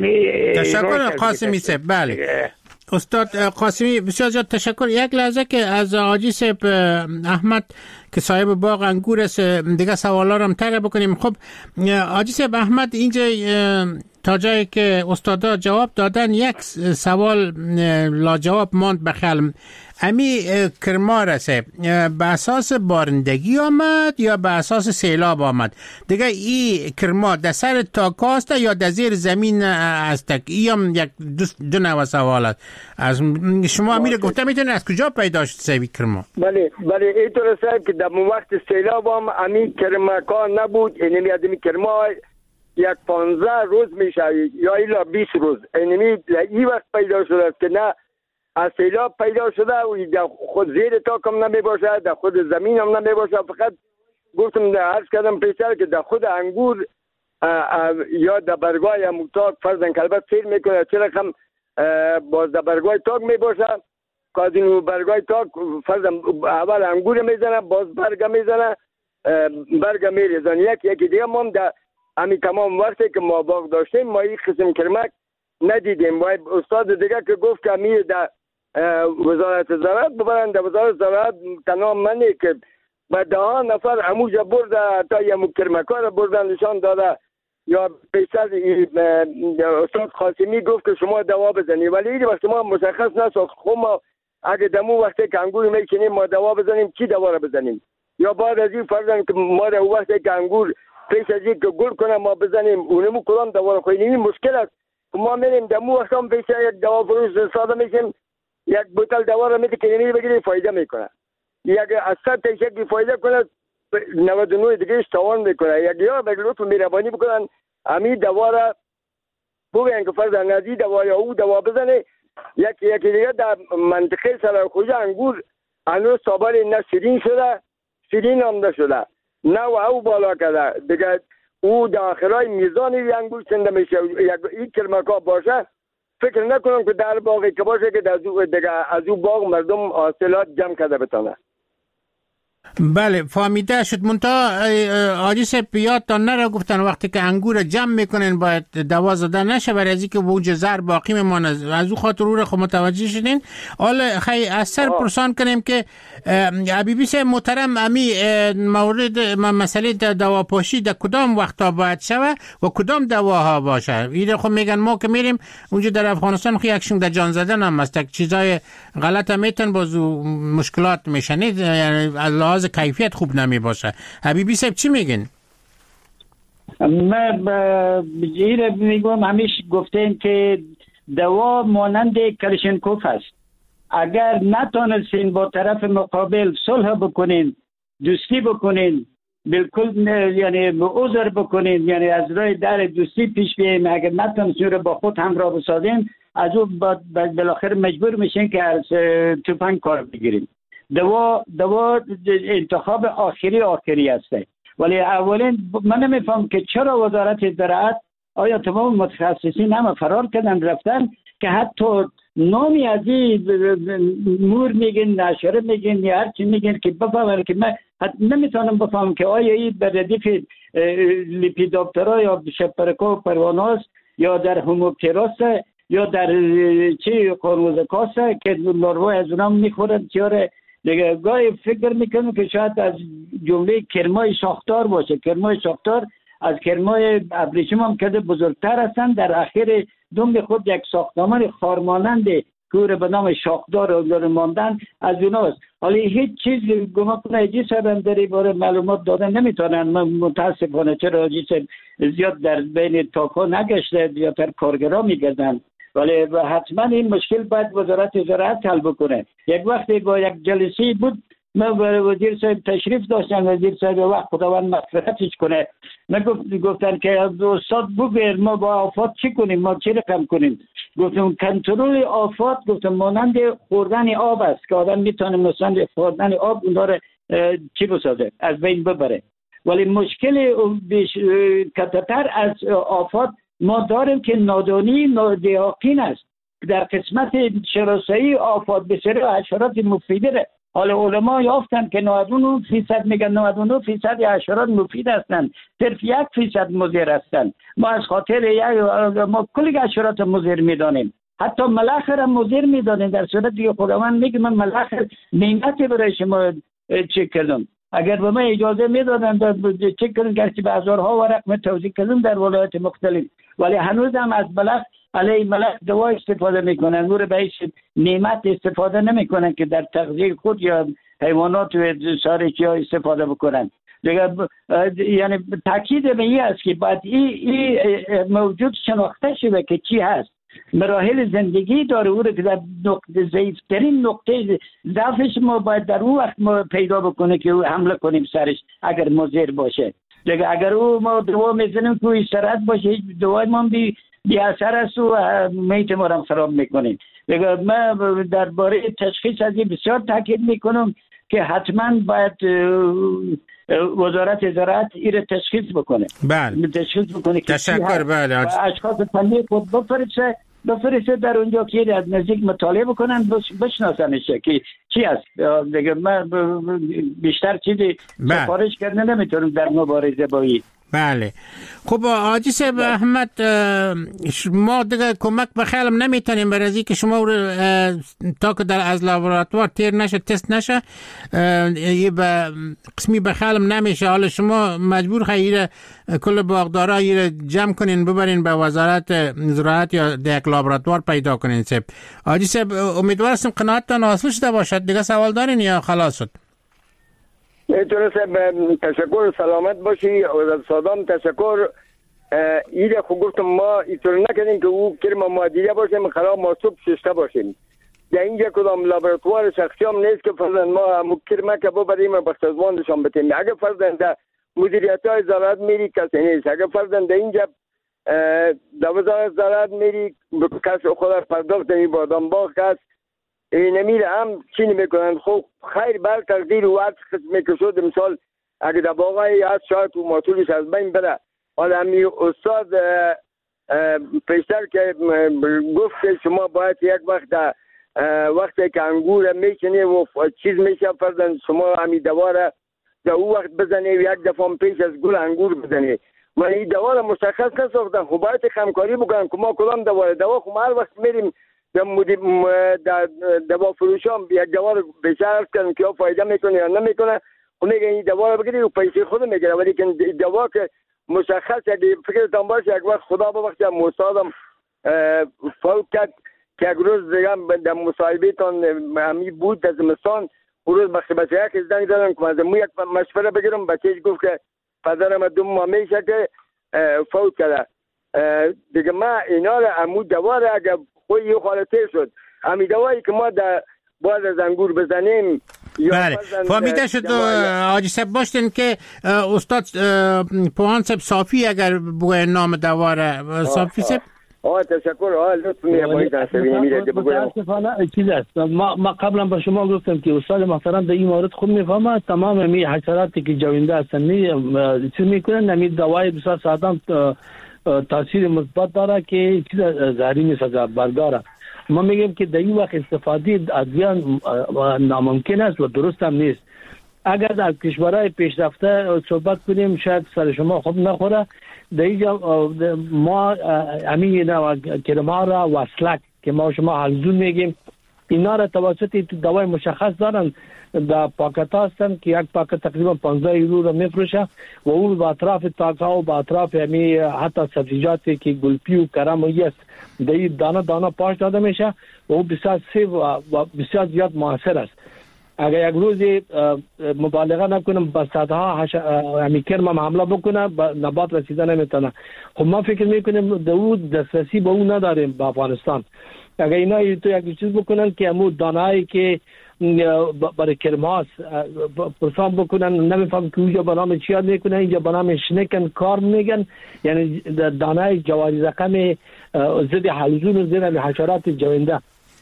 تشکر قاسمی صاحب. بله. استاد قاسمی بسیار زیاد تشکر. یک لحظه که از حاجی صاحب احمد که صاحب باغ انگور است دیگه سوالا رو هم طرح بکنیم. خب حاجی صاحب احمد اینجا تا جایی که استادا جواب دادن یک سوال لاجواب ماند به خیالم. امی کرما رسه به اساس بارندگی آمد یا به اساس سیلاب آمد؟ دیگه این کرما در سر تاکاست یا در زیر زمین است؟ این یک دو نوع سوال است. از شما امیر گفته میتونه از کجا پیدا شد سوی کرما؟ بله اینطور است که در وقت سیلاب هم امی کرما کار نبود. اینمی ادمی کرما یک 15 روز میشه یا الا 20 روز. اینمی این وقت پیدا شده است که نه از سیلاب پیدا شده و در خود زیر تاک هم نمی باشه، در خود زمین هم نمی باشه. فقط گفتم عرض کردم پیشتر که در خود انگور یا در برگای هم تاک فرضاً کلبت سیر میکنه، چرا هم باز در برگای تاک می باشه که از این برگای تاک فرضاً اول انگور میزنه باز برگ میزنه، برگ میریزن. یکی دیگه ما در همین تمام وقتی که ما باغ داشتیم ما این قسم کرمک ندیدیم. و استاد دیگه که گفت که امیر در وزارت زراعت ببرن، در وزارت زراعت تنها منی که با 10 نفر هموجا برده تا یه کرمکا را بردن نشان داده یا پیشتر استاد قاسمی گفت که شما دوا بزنید، ولی این وقت ما مشخص نساخت. خب ما اگه دمو وقتی که انگور میکنیم ما دوا بزنیم چی دوا را بزنیم؟ یا بعد از این فرضاً که ما در وقتی که انگور پیش از این که گل کنه ما بزنیم اونمو کدام دوا را خواهیم؟ مشکل است. ما میریم دمو وقت هم پیش یک دوا فروش ساده میشیم، یک بوتل دوا را میده که نمی بگیری فایده میکنه، یک از 100 تا یک فایده کنه 99 دیگه تاوان میکنه. یک یا به لطف مهربانی بکنن همین دوا را بگن که فرض نزی دوا یا او دوا بزنه. یکی دیگه در منطقه سراخوجه انگور هنوز سابال نه شیرین شده، شیرین هم نشده، نه و او بالا کرده دیگه. او داخلای میزان انگور چنده میشه. یک کرمکا باشه فکر نکنم که در باقی که باشه که از او باغ مردم حاصلات جمع کرده بتانه. بله فهمیده شد. منتها حاجی صاحب یادتان نره گفتن وقتی که انگور جمع میکنین باید دوا زده نشه برای از اینکه بوج زر باقی میمونه. از او خاطر او خود متوجه شدین. حالا خیلی از سر پرسان کنیم که حبیبی صاحب محترم امی مورد مسئله دواپاشی در کدام وقتا باید شوه و کدام دواها باشه؟ این خب میگن ما که میریم اونجا در افغانستان خیلی یکشون در جان زدن هم است، چیزای غلط هم میتن بازو مشکلات میشنید، یعنی از کیفیت خوب نمی باشه. حبیبی صاحب چی میگن؟ من میگم همیشه گفتیم که دوا مانند کلشنکوف است. اگر نتونستین با طرف مقابل صلح بکنین، دوستی بکنین، بالکل یعنی عذر بکنین، یعنی از راه در دوستی پیش بیاین، اگر نتونستین رو با خود همراه بسازین، از اون بالاخره مجبور میشین که از توفنگ کار بگیرین. دوا انتخاب آخری است. ولی اولین من نمیفهم که چرا وزارت زراعت آیا تمام متخصصین هم فرار کردن رفتن که حتی نامی از این مور میگن، نشره میگن یا هر چی میگن که بفهمن که من نمیتونم بفهم که آیا این به ردیف لیپیداپترا یا شپرکا و پرواناست یا در هوموپتراست یا در چی قرمزکاست که لاروای از اونام میخورن چیاره. دیگه گاهی فکر میکنم که شاید از جمله کرمای شاختار باشه. کرمای شاختار از کرمای ابریشم هم که بزرگتر هستند. در اخیر دنبال خود یک ساختمان خارمانند که به نام شاخدار اونجا ماندن از اوناست. حالا هیچ چیز گمان کنه حاجی صاحب در این باره معلومات دادن نمیتونن. من متاسفانه چرا حاجی صاحب زیاد در بین تاکا نگشته، زیادتر کارگرا میگردن. ولی حتما این مشکل باید وزارت زراعت حل بکنه. یک وقتی با یک جلسه بود من با وزیر صاحب تشریف داشتم، وزیر صاحب وقت خداوند مغفرتش کنه گفتن که استاد بگیر ما با آفات چی کنیم، ما چی رقم کنیم. گفتم کنترل آفات گفتم مانند خوردن آب است که آدم میتونه مثلا خوردن آب اون داره چی بسازه، از بین ببره. ولی مشکل کمتر از آفات ما داریم که نادانی نادیاقین است. در قسمت شناسایی آفات بسیاری حشرات مفیده. حالا علما یافتن که 99% میگن 99% حشرات مفید هستند، صرف 1% مضر هستند. ما از خاطر ما کلی حشرات مضر میدانیم، حتی ملخ را مضر میدانیم، در صورتی که خداوند میگه من ملخ نعمت برای شما چک کردم. اگر به من اجازه میدادن چک کردن گرچه به هزارها ورق من توضیح کردم در ولایت مختلف، ولی هنوز هم از ملخ علیه ملخ دوا استفاده میکنن، نور بهش نعمت استفاده نمیکنن که در تغذیه خود یا حیوانات و سارچی ها استفاده بکنن. دیگه یعنی تاکید به این است که باید این موجود شناخته شده که چی هست. مراحل زندگی داره او رو که در ضعیفترین نقطه ضعفش ما باید در اون وقت ما پیدا بکنه که حمله کنیم سرش اگر مضر باشه. دیگه اگر ما دوا میزنیم که استراحت باشه، هیچ دوای ما بی اثر است و میت ما را خراب میکنیم. دیگه من درباره تشخیص از این بسیار تاکید میکنم که حتما باید وزارت زراعت این تشخیص بکنه. بله. تشخیص بکنه که تشکر. بله. اشخاص فنی خود بفرسته در اونجا که از نزدیک مطالعه بکنن، بشناسنش که چی است. دیگه من بیشتر چیزی سفارش کردن نمیتونم در مبارزه با این. بله. خب حاجی صاحب احمد، ما دیگه کمک به خیالم نمیتونیم برای از اینکه شما تا که از لابراتوار تیر نشه، تست نشه، یه قسمی به خیالم نمیشه. حالا شما مجبور خیلی کل باغدارا یه جمع کنین ببرین به وزارت زراعت یا یک لابراتوار پیدا کنین. حاجی صاحب امیدوار هستم قناعتتان حاصل شده باشد. دیگه سوال دارین یا خلاص شد؟ تشکر، سلامت باشی. از صادام تشکر. ایده خوب گفتم ما اینطور نکنیم که او کرم معدیه باشیم خراب محسوب ششته باشیم. یا اینجا کدام لابراتوار شخصی هم نیست که فرضاً ما همون کرمه که ببریم و بخشزواندشان بتیم. اگه فرضاً در مدیریت های زراعت میری کسی نیست. اگه فرضاً در اینجا در وزارت زراعت میری کسی خود پرداخت این بادام باغ هست اینمی هم چی نمیکنن. خب خیر بر تقدیر وقت قسمی که شد مثال اگه در باقای از شاید و ماتولش از بین بره. حالا همی استاد پیشتر که گفت که شما باید یک وقت وقتی که انگور میکنه و چیز میشه فرضاً شما همی دواره در او وقت بزنه و یک دفعه پیش از گل انگور بزنه. من این دواره مشخص نساختم. خب باید همکاری بکنم که ما کدام دوا خب هر وقت میریم در دوا فروشان یک دوا رو بیشتر عرض کردم که فایده میکنه یا نمیکنه. خب میگه این دوا رو بگیری و پیسه خود میگیره. ولی که دوا که مشخص اگه فکرتان باشه یک وقت خدا به وقت مستادم فوت کرد که یک روز دیگه در مصاحبه تان همی بود در زمستان. اون روز بچه یک زنگ دادم که من یک مشوره بگیرم. بچهش گفت که پدرم 2 ماه میشه که فوت کرده. دیگه ما اینا رو امو دوا رو اگه خود یه خالطه شد همی دوایی که ما در باز از انگور بزنیم. بله فهمیده شد حاجی صاحب. باشتین که استاد پوهان صاحب صافی اگر بگوی نام دواره صافی صاحب. تشکر. لطف می‌کنید متاسفانه چیز است. ما قبلا به شما گفتم که استاد محترم در این مورد خوب میفهمه. تمام می حشراتی که جوینده هستن چی میکنن نمی دوای بسیار ساده تاثیر مثبت داره که چیز ظاهری نیست برداره. ما میگیم که در این وقت استفاده از ادویه ناممکن است و درست هم نیست. اگر در کشورهای پیشرفته صحبت کنیم شاید سر شما خوب نخوره. در اینجا ما همین کرما را وصلک که ما شما حلزون میگیم اینا را توسط دوای مشخص دارن در پاکت هستن که یک پاکت تقریبا 15 یورو را میفروشه و اون با اطراف تاکا و با اطراف همی حتی سبزیجاتی که گلپی و کرم و است در دانه دانه پاش داده میشه و اون بسیار سیف و بسیار زیاد موثر است. اگر یک روزی مبالغه نکنم با صدها همی کرم حمله بکنه نبات رسیده نمیتونه. خب ما فکر میکنیم دسترسی به اون نداریم با افغانستان. اگر اینا تو یک چیز بکنن که همون دانه‌ای که برای کرماس پرسان بکنن نمیفهم که اونجا به نام چی یاد میکنن اینجا به نام شنکن کار میگن یعنی دانه جواری رقم ضد حلزون و ضد حشرات جوینده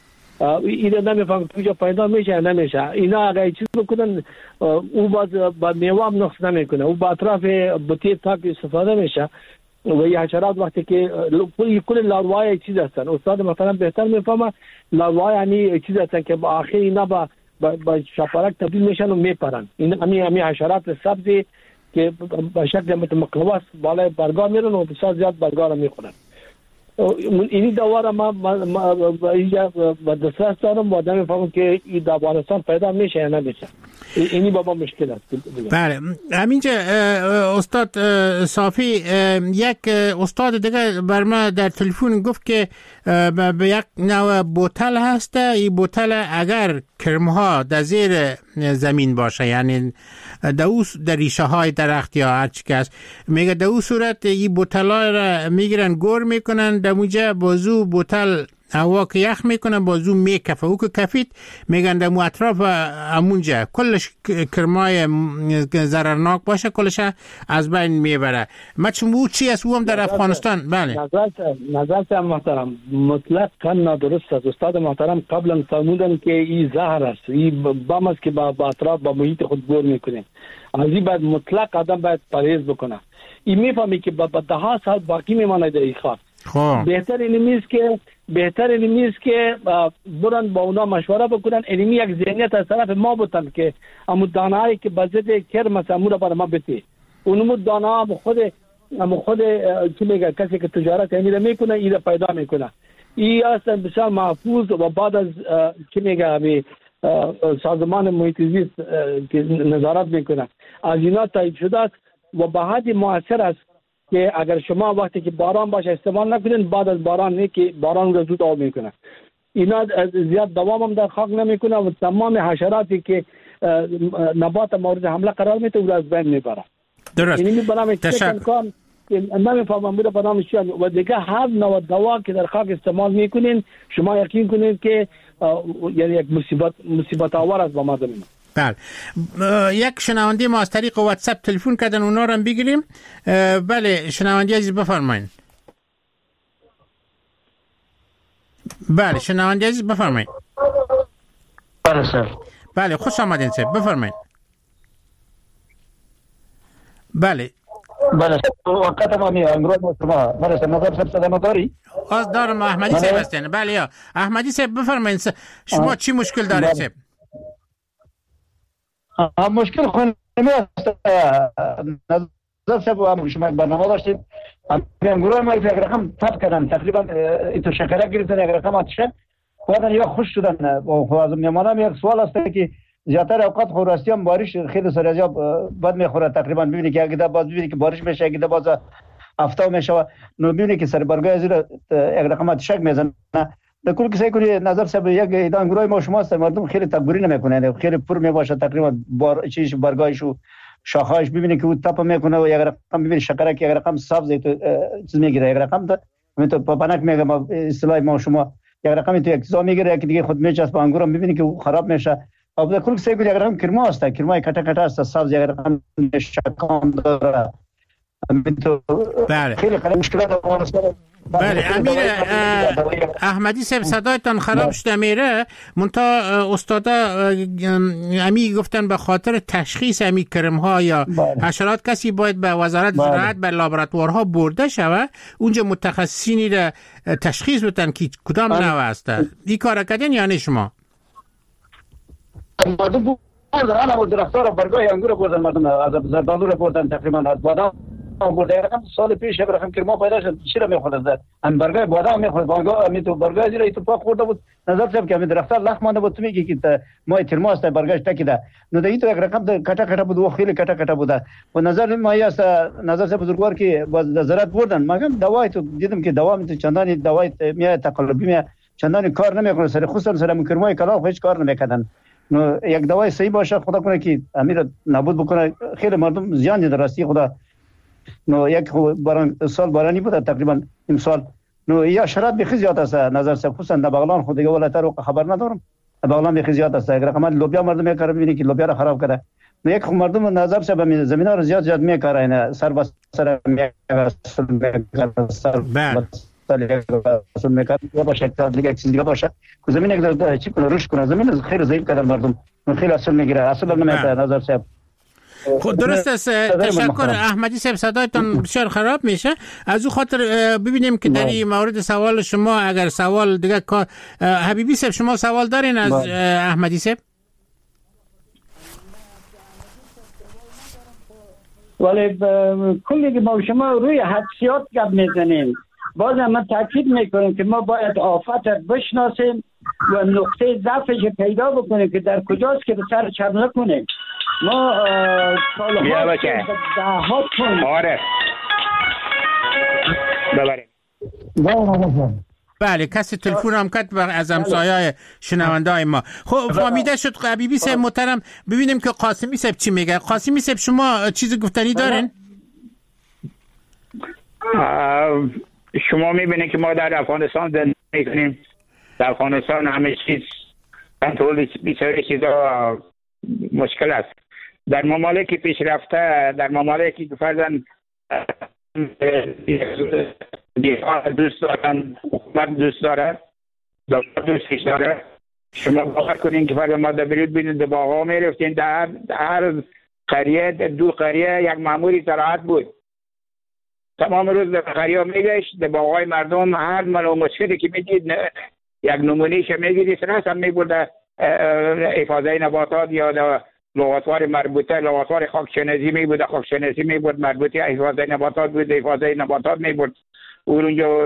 اینا نمیفهم که اونجا پیدا میشه نمیشه. اینا اگر چیز بکنن او با میوه هم نقص نمیکنه او با اطراف بطیب تاک استفاده میشه و یه حشرات وقتی که کل لاروای چیز هستن. استاد مثلا بهتر میفهمه لاروای یعنی چیز هستن که با آخر اینا با شفرک تبدیل میشن و میپرن. این همی حشرات سبزی که به شکل متمقواس بالای برگا میرن و بسیار زیاد برگا را میخورن. اینی دواره ما اینجا با دسترس دارم و آدم میفهمم که این در افغانستان پیدا میشه یا نمیشه. اینی بابا مشکل است. بله همینجا استاد صافی یک استاد دیگه بر ما در تلفن گفت که به یک نوع بوتل هست. این بوتل اگر کرمها در زیر زمین باشه یعنی در ریشه های درخت یا هر چی که است میگه در اون صورت این بوتل ها را میگیرن گور میکنن در موجه بازو بوتل هوا که یخ میکنن بازو میکفه او که کفید میگن در اطراف همونجا کلش کرمای ضررناک باشه کلش از بین میبره. مچمو چی است او هم در افغانستان؟ بله نظرت محترم مطلق نادرست است. استاد محترم قبلا فرمودن که این زهر است این بم است که با اطراف با محیط خود گور میکنه. از این بعد مطلق آدم باید پرهیز بکنه. این میفهمی که با 10 سال باقی میمانه در این خاک. بهتر این نیست که برن با اونا مشوره بکنن. اینمی یک ذهنیت از طرف ما بودن که امو دانه‌ای که بزده کرم است امو را برای ما بده. اونمو دانه خود چی میگه کسی که تجارت امیر میکنه اینا پیدا میکنه. این اصلا بسیار محفوظ و بعد از چی میگه سازمان محیط زیست که نظارت میکنه از اینا تایید شده است و به حدی موثر است که اگر شما وقتی که باران باشه استعمال نکنین بعد از باران نه که باران رو زود آب میکنه. اینا زیاد دوام هم در خاک نمیکنه و تمام حشراتی که نبات مورد حمله قرار میده او از بین میبره. درست. یعنی برنامه کن نمیفهمم میره برنامه چی و دیگه هر نوع دوا که در خاک استعمال میکنین شما یقین کنین که یعنی یک مصیبت آور است با ما زمین. بله یک شنونده ما از طریق واتساپ تلفن کردن اونا رو هم بگیریم. بله شنونده عزیز بفرمایید. بله شنونده عزیز بفرمایید. بله سر. بله خوش آمدین سر، بفرمایید. بله وقت ما می امروز شما بله سر نظر سر صدا داری؟ از دارم احمدی صاحب هستین. بله یا احمدی صاحب بفرمایید شما چی مشکل دارید صاحب؟ مشکل خود نمیست. نظر صاحب شما برنامه داشتیم. گروه ما یک رقم ثبت کردن تقریبا ایتو شکره گرفتن، یک رقم آتشه بعدن یا خوش شدن. و از میمانم یک سوال است که زیادتر اوقات خورستی هم بارش خیلی سریع بد میخوره. تقریبا ببینید که اگه باز ببینید که بارش میشه، اگه باز هفته میشه، نو ببینید که سر برگای زیر یک رقم آتشک میزنه. در کل کسی که نظر صاحب یک ایدان گروه ما شما است، مردم خیلی تکبری نمیکنه، خیلی پر میباشه. تقریبا چیش برگایش و شاخه‌اش ببینید که او تاپ میکنه و یک رقم ببینید شکره که یک رقم سبز تو چیز میگیره، یک رقم تو پاپنک میگه ما اصطلاح ما شما یک رقم تو یک زا میگیره، یک دیگه خود میچسبه انگور هم ببینید که خراب میشه. اب در کل سه یک رقم کرما است، کرما کټه کټه است، سبز یک رقم شکام داره. بله خیلی مشکلات افغانستان. بله امیر احمدی صاحب صدایتان خراب شده میره. منتها استادا امی گفتن به خاطر تشخیص امی کرم ها یا حشرات کسی باید به وزارت زراعت به لابراتوارها برده شوه، اونجا متخصصینی را تشخیص بدن که کدام نوع است. این کار کردین یا نه شما؟ مردم بردن اما درختار برگای انگور بردن، مردم از زردالو رو بردن، تقریبا از بادام برده. رقم سال پیش رقم کرما پیدا شد چی را میخورد؟ هم برگای بادام میخورد، بانگا می تو برگای زیر تو پاک خورده بود. نظر صاحب که درختار لخ مانده بود، تو میگی که ما کرما است برگاش تکیده. نو دیگه تو یک رقم کټه کټه بود و خیلی کټه کټه بود. و نظر ما است نظر صاحب بزرگوار که باز زراعت بردن، مگم دوای تو دیدم که دوا می چندانی دوای می تقلبی می چندانی کار نمیکنه، سر خصوصا سر کرمای کلام هیچ کار نمیکردن. نو یک دوای صحیح باشه خدا کنه که امیر نابود بکنه. خیلی مردم زیان دید راستی خدا. نو یک سال بارانی بود تقریبا امسال. نو یا شرط بخی زیاد است نظر صاحب، خصوصا در بغلان خود دیگه ولاتر رو خبر ندارم. بغلان بخی زیاد است، یک رقم لوبیا مردم میکاره، ببینید که لوبیا رو خراب کرده. نو یک مردم نظر صاحب زمینا رو زیاد میکاره، اینا سر بس سر میکاره اصل میکرد یا باشه دیگه چیز دیگه باشه که زمین اگر چی کنه روش کنه، زمین خیلی ضعیف کردن مردم، خیلی اصل میگیره، اصل نمیشه نظر صاحب. خب درست است. تشکر احمدی صاحب، صدایتان بسیار خراب میشه. از او خاطر ببینیم که در این مورد سوال شما اگر سوال دیگه حبیبی صاحب شما سوال دارین از احمدی صاحب؟ ولی کلی که با شما روی حدسیات گپ میزنیم. باز ما تاکید میکنیم که ما باید آفت بشناسیم و نقطه ضعفش پیدا بکنیم که در کجاست که به سر چپ نکنیم. ما سالها دهها کنیم. آره ببریم. بله کسی تلفن هم کرد از همسایه‌های شنونده‌های ما. خب فهمیده شد. حبیبی صاحب محترم ببینیم که قاسمی صاحب چی میگه. قاسمی صاحب شما چیز گفتنی دارین؟ شما میبینید که ما در افغانستان زندگی میکنیم. در افغانستان همه چیز کنترل بیشتر چیزا مشکل است. در ممالکی پیشرفته، در ممالکی که فرضاً دوست دارن، حکومت دوست داره، دولت دوستش داره، شما باور کنین که فرضاً ما در برید بینید در باغا میرفتین، در هر قریه دو قریه یک ماموری زراعت بود. تمام روز در قریه میگشت، در باغای مردم هر منو مشکلی که میدید یک نمونهش میگیری سرس هم میبرده حفاظه نباتات یا لغاتوار مربوطه، لغاتوار خاکشناسی میبود، خاکشناسی میبود، مربوطه حفاظه نباتات بود، حفاظه نباتات میبود. اونجا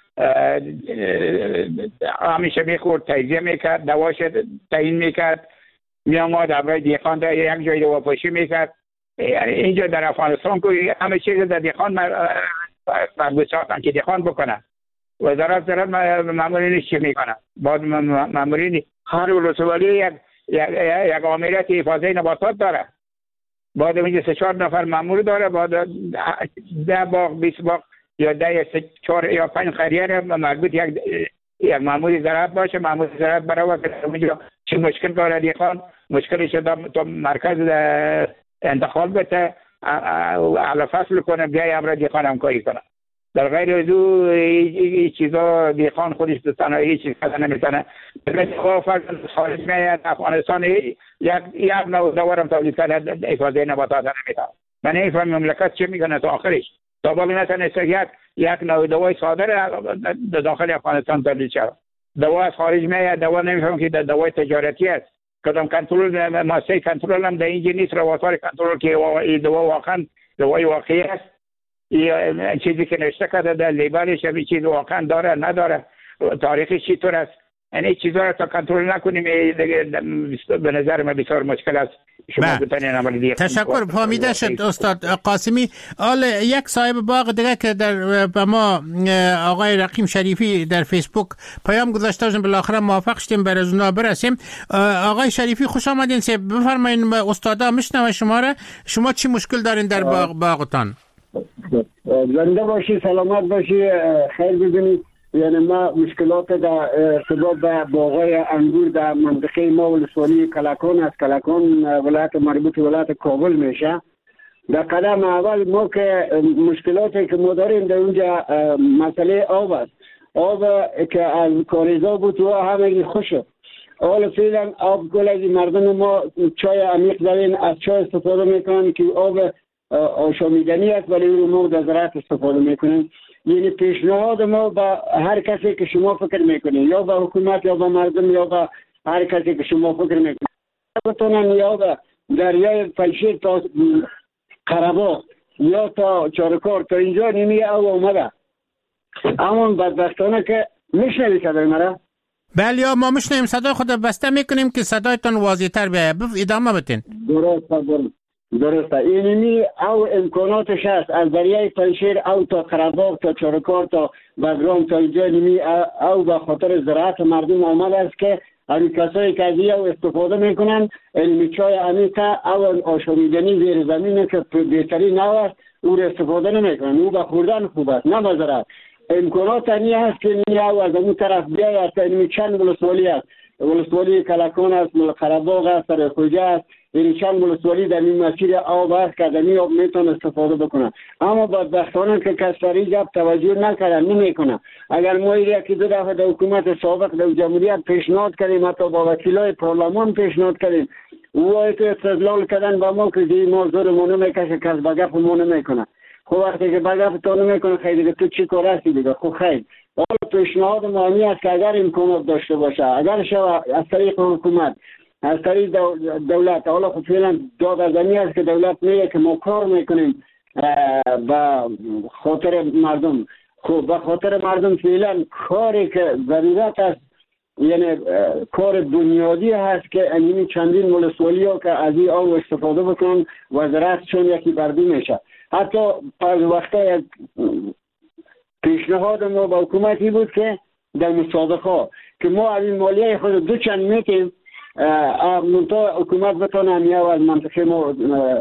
همیشه میخورد، تجزیه میکرد، دواش تعیین میکرد، میامد برای دیخان در یک جای دواپاشی میکرد. اینجا در افغانستان که همه چیز در دیخان مربوط ساختن که دیخان بکنن. وزارت زراعت مامورینش چی میکنن؟ بعد مامورین هر ولسوالی یک آمریت حفاظه نباتات داره. بعد اینجا 3-4 نفر مامور داره، بعد 10 باغ 20 باغ یا 10 4 یا 5 قریه مربوط یک مامور زراعت باشه. مامور زراعت برای اینجا چه مشکل داره دیخان، مشکلش تا مرکز انتقال بده، على فصل کنه، بیای امر دیخان همکاری کنه. در غیر از این چیزا دیخان خودش به صنایع چیز کردن نمیتونه. مثلا فرض خارج میاد افغانستان یک نوع دوارم تولید کرده افاده نباتات نمیتونه. من نمیفهم مملکت چه میکنه تا آخرش. تا بالا نتونه یک نوع دوای ساده در داخل افغانستان تولید شود. دوا از خارج میاد، دوا نمیفهم که دوای تجارتی است. کدام کنترل ماسه کنترل هم در اینجا نیست، رواسار کنترل که این دوا واقعا دوای واقعی است. این چیزی که نوشته کرده در لیبلش این چیز واقعا داره نداره، تاریخش چطور است، یعنی چیزا رو تا کنترل نکنیم به نظر من بسیار مشکل است. شما بتونین عمل دیگه. تشکر. فهمیده شد استاد قاسمی. حالا یک صاحب باغ دیگه که در به ما آقای رقیم شریفی در فیسبوک پیام گذاشته، بالاخره موافق شدیم بر از اونها برسیم. آقای شریفی خوش آمدین. بفرمایید استادا میشنوه شما را. شما چی مشکل دارین در باغتان؟ زنده باشی، سلامت باشی، خیر ببینید. یعنی ما مشکلات در ارتباط با باغای انگور در منطقه ما ولسوالی کلکان است. کلکان ولایت مربوط ولایت کابل میشه. در قدم اول ما که مشکلاتی که ما داریم در اونجا مسئله آب است. آب که از کاریزا بود و همه خوشه. حالا فعلا آب گل مردم ما چای عمیق دارین، از چای استفاده میکنن که آب آشامیدنی است، ولی اون ما در زراعت استفاده میکنن. یعنی پیشنهاد ما با هر کسی که شما فکر میکنید، یا با حکومت یا با مردم یا با هر کسی که شما فکر میکنید، بتونن یا با دریای پنجشیر تا قره‌باغ یا تا چارکار تا اینجا نیمی او اومده. اما بدبختانه که میشنوید صدای مرا؟ بله ما میشنویم. صدای خود بسته میکنیم که صدایتان واضح تر بیاید. ادامه بدین. درسته. اینمی او امکاناتش هست از دریای پنجشیر او تا قره‌باغ تا چارکار تا بگرام تا اینجا نیمی او به خاطر زراعت مردم آمده است که این کسایی که از او استفاده میکنن علمی چای عمیقه او آشامیدنی زیر زمینه که بهترین نوع است او را استفاده نمیکنن. او به خوردن خوب است نه به زراعت. امکانات انی هست که نی او از اون طرف بیاید. اینمی چند ولسوالی است، ولسوالی کلکان است، قره‌باغ است، سرخوجه است. این چند ولسوالی در این مسیر آب است که در این آب میتون استفاده بکنن. اما بدبختانه که کس در این جب توجه نکردن نمیکنن. اگر ما یکی دو دفعه در حکومت سابق در جمهوریت پیشنهاد کردیم، حتی با وکیلای پارلمان پیشنهاد کردیم، او که استدلال کردن با ما که این موضوع ما نمیکشه، کس به گپ ما نمیکنه. خب وقتی که به گپ تو نمیکنه خیلی دیگه تو چی کار هستی دیگه؟ خب خیلی حالا پیشنهاد مهمی است که اگر امکانات داشته باشه، اگر شما از طریق حکومت از طریق دولت، حالا خب فعلا دادرزنی است که دولت میگه که ما کار میکنیم به خاطر مردم. خب به خاطر مردم فعلا کاری که ضرورت است، یعنی کار بنیادی هست که این چندین ولسوالی ها که از این آب استفاده بکنن و زراعتشون یکی بردی میشه. حتی از وقتا پیشنهاد ما با حکومتی بود که در مسابقه که ما از این مالیه خود دو چند میتیم منطقه حکومت بتانه همیا از منطقه ما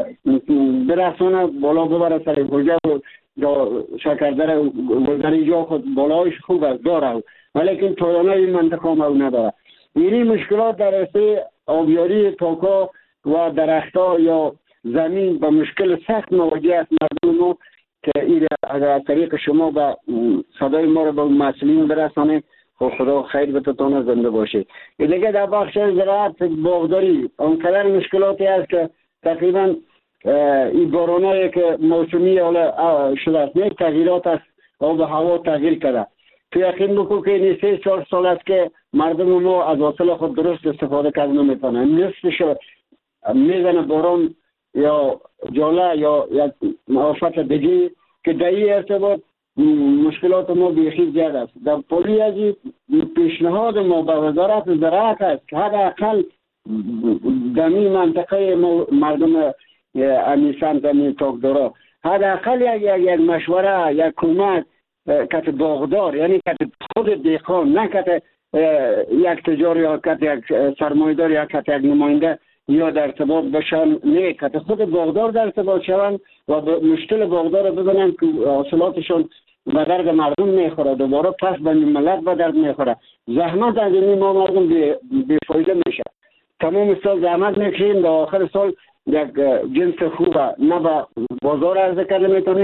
برسانه بالا ببره سر گلگه یا شکردر گلگری جا خود بالایش خوب است داره، ولیکن پایانه این منطقه ما نداره. این مشکلات در راسته آبیاری تاکا و درختها یا زمین با مشکل سخت مواجه است مردم ما که این اگر طریق شما با صدای ما رو به مسئولین برسانه خدا خیر بتونه زنده باشه. دیگه در بخش زراعت باغداری اونقدر مشکلاتی هست که تقریبا این بارانایی که موسمی حالا شده است، یک تغییرات است، آب و هوا تغییر کرده. تو یقین بکن که این 3-4 سال است که مردم ما از وسایل خود درست استفاده کردن نمیتونن. نصفش میزنه باران یا جاله یا یک آفت دیگه که در این ارتباط مشکلات ما بیخی زیاد است. در پولی از پیشنهاد ما به وزارت زراعت است که حداقل در این منطقه مردم امیسان زمین تاکدارا حداقل یک مشوره یک کمک کت باغدار، یعنی کت خود دیخان، نه کت یک تجار یا کت یک سرمایدار یا کت یک نماینده یا در ارتباط بشن، نه کت خود باغدار در ارتباط شون و مشکل باغدار ببینن که حاصلاتشون به درد مردم میخوره، دوباره پس به ملت به درد میخوره. زحمت از این ما مردم بیفایده میشه. تمام سال زحمت میکشیم، در آخر سال یک جنس خوب نه به بازار عرضه کرده میتونیم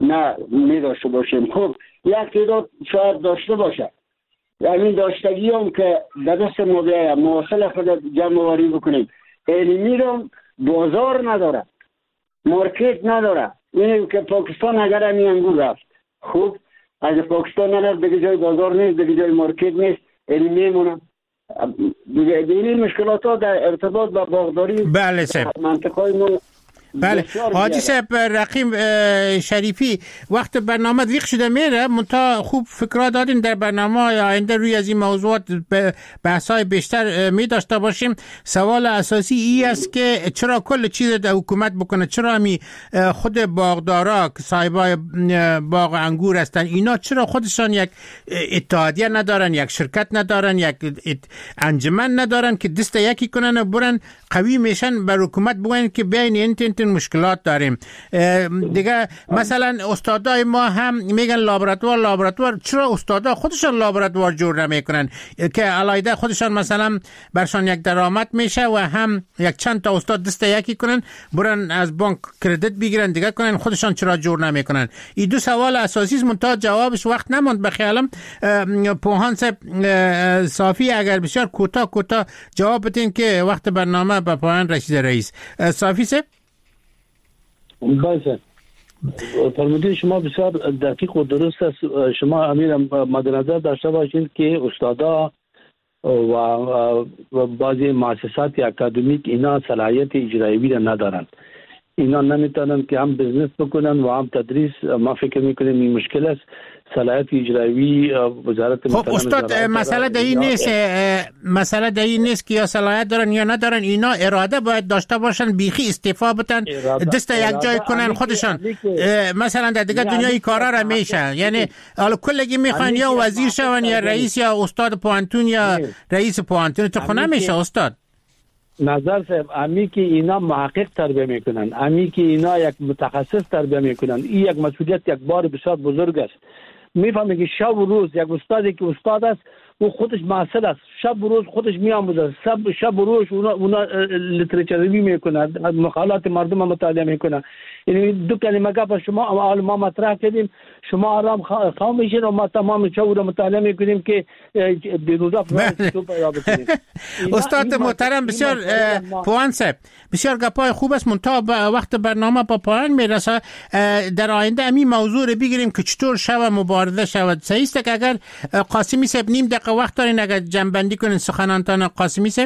نه می داشته باشیم. خب یک تعداد شاید داشته باشه، یعنی داشتگی هم که در دست ما بیاید مواصل خود جمع آوری بکنیم. علمی رو بازار نداره، مارکت نداره. یعنی که پاکستان اگر همین انگور رفت، خب از پاکستان نرفت دیگه جای بازار نیست، دیگه جای مارکت نیست، علمی مونه دیگه. این مشکلات ها در ارتباط با باغداری بله سر منطقه ما. بله حاجی صاحب رقیم شریفی، وقت برنامه ویق شده میره، منتها خوب فکرها دادین در برنامه آینده روی از این موضوعات بحثای بیشتر می داشته باشیم. سوال اساسی ای است که چرا کل چیز در حکومت بکنه؟ چرا همی خود باغدارا صاحبای باغ انگور هستن، اینا چرا خودشان یک اتحادیه ندارن، یک شرکت ندارن، یک انجمن ندارن که دست یکی کنن و برن قوی میشن بر حکومت بگن که بیاین این مشکلات داریم دیگه. مثلا استادای ما هم میگن لابراتوار، چرا استادا خودشان لابراتوار جور نمیکنن که علایده خودشان مثلا برشان یک درآمد میشه و هم یک چند تا استاد دست یکی کنن برن از بانک کردیت بگیرن دیگه کنن، خودشان چرا جور نمیکنن؟ این دو سوال اساسی است، منتها جوابش وقت نموند. به خیالم پوهان صاحب صافی اگر بسیار کوتاه جواب بدین که وقت برنامه به پایان رسیده. رئیس صافی صاحب. باشه، فرمودید شما بسیار دقیق و درست است. شما امیر مد نظر داشته باشید که استادا و بعضی مؤسسات اکادمیک اینا صلاحیت اجرایی را ندارند. اینا نمیتونن که هم بزنس بکنن و هم تدریس. ما فکر میکنیم این مشکل است. صلاحیت اجرایی وزارت خب استاد مسئله در این نیست که یا صلاحیت دارن یا ندارن، اینا اراده باید داشته باشن، بیخی استعفا بدن، دست یک جای کنن خودشان. مثلا در دیگه دنیای کارا را میشه، یعنی حالا کلگی میخوان یا وزیر شون یا رئیس یا استاد پوانتون یا رئیس پوانتون، تو خونه میشه استاد. نظر صاحب امی که اینا محقق تربیه میکنن، امی که اینا یک متخصص تربیه میکنن، این یک مسئولیت یک بار بسیار بزرگ است. میفهمه که شب و روز یک استادی که استاد است و خودش معاصر است، شب و روز خودش میآموزه، شب و روز اونا لیترچروی میکنه، مقالات مردم مطالعه میکنه. یعنی دو کلمه گپ شما ما مطرح کردیم، شما آرام خام میشین و ما تمام شب رو مطالعه میکنیم که دیروزا استاد محترم بسیار پوان صاحب بسیار گپای خوب است، منتها وقت برنامه با پایان میرسه. در آینده همین موضوع رو بگیریم که چطور شب مبارزه شود. صحیح است که اگر قاسمی صاحب نیم دقیقه وقت دارین اگر جنبندی کنین سخنانتان قاسمی صاحب.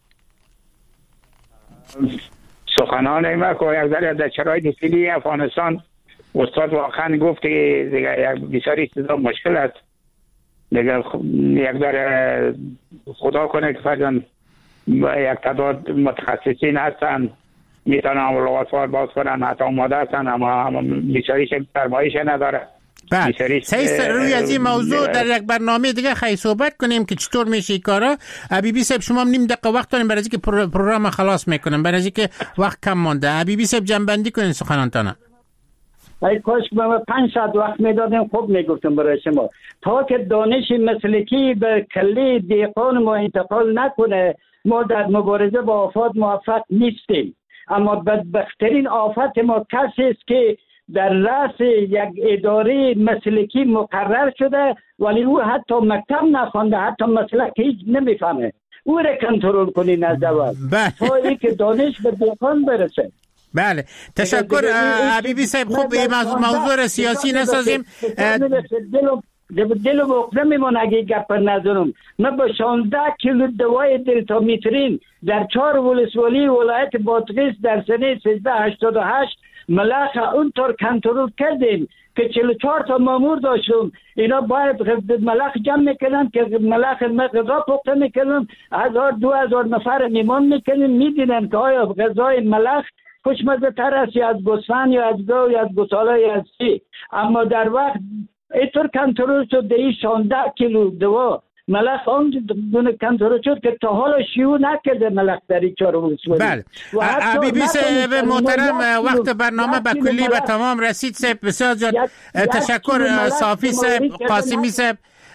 سخنان ما که در شرایط فعلی افغانستان استاد واقعا گفت که دیگه بسیاری چیزا مشکل است دیگه. یک داره خدا کنه که فرضاً یک تعداد متخصصین هستن میتونن لابراتوار باز کنن، حتی آماده هستن، اما بسیاریش فرمایش نداره. بله سعی روی از این موضوع در یک برنامه دیگه خیلی صحبت کنیم که چطور میشه این کارا. حبیبی صاحب شما نیم دقیقه وقت دارین برای اینکه پروگرام خلاص میکنم، برای اینکه وقت کم مونده. حبیبی صاحب جنبندی کنین سخنانتان. ای کاش ما 5 ساعت وقت میدادیم خوب میگفتم برای شما. تا که دانش مسلکی به کلی دیقان ما انتقال نکنه ما در مبارزه با آفات موفق نیستیم. اما بدبخترین آفت ما کسی است که در رأس یک اداره مسلکی مقرر شده ولی او حتی مکتب نخوانده، حتی مسلک هیچ نمیفهمه. او را کنترل کنین از اول تا اینکه دانش به دیقان برسه. بله تشکر حبیبی صاحب. خوب موضوع سیاسی نسازیم. دل و مقدم میمون اگه گپ نظرم. من با 16 کیلو دوای دلتامیترین در 4 ولسوالی ولایت بادغیس در سنه 1388 ملخ اونطور کنترل کردیم که 44 تا مامور داشتم. اینا باید ملخ جمع میکنن که ملخ غذا پخته میکنن، 1000-2000 نفر میمان میکنن، میدینن که آیا غذای ملخ خوشمزه تر است یا از گوسفند یا از گاو یا از گوساله یا از چی. اما در وقت اینطور کنترل شد در 16 کیلو دوا ملخ اون دونه کنترل شد که تا حالا شیوع نکرده ملخ در این 4 ولسوالی. بله حبیبی صاحب محترم وقت برنامه به کلی به تمام رسید. صاحب بسیار تشکر. صافی صاحب، قاسمی صاحب،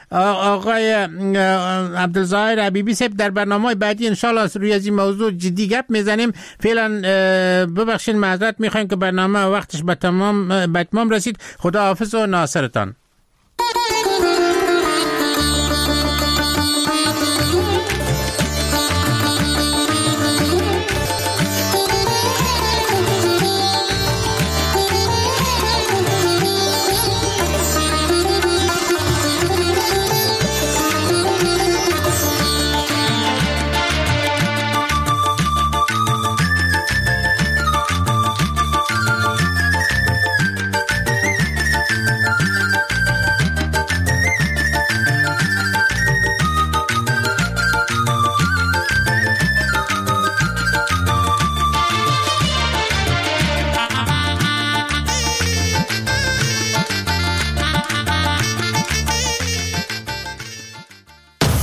آقای عبدالظاهر حبیبی صاحب در برنامه بعدی انشالله روی از این موضوع جدی گپ میزنیم. فعلا ببخشید معذرت میخوایم که برنامه وقتش به تمام رسید. خدا حافظ و ناصرتان.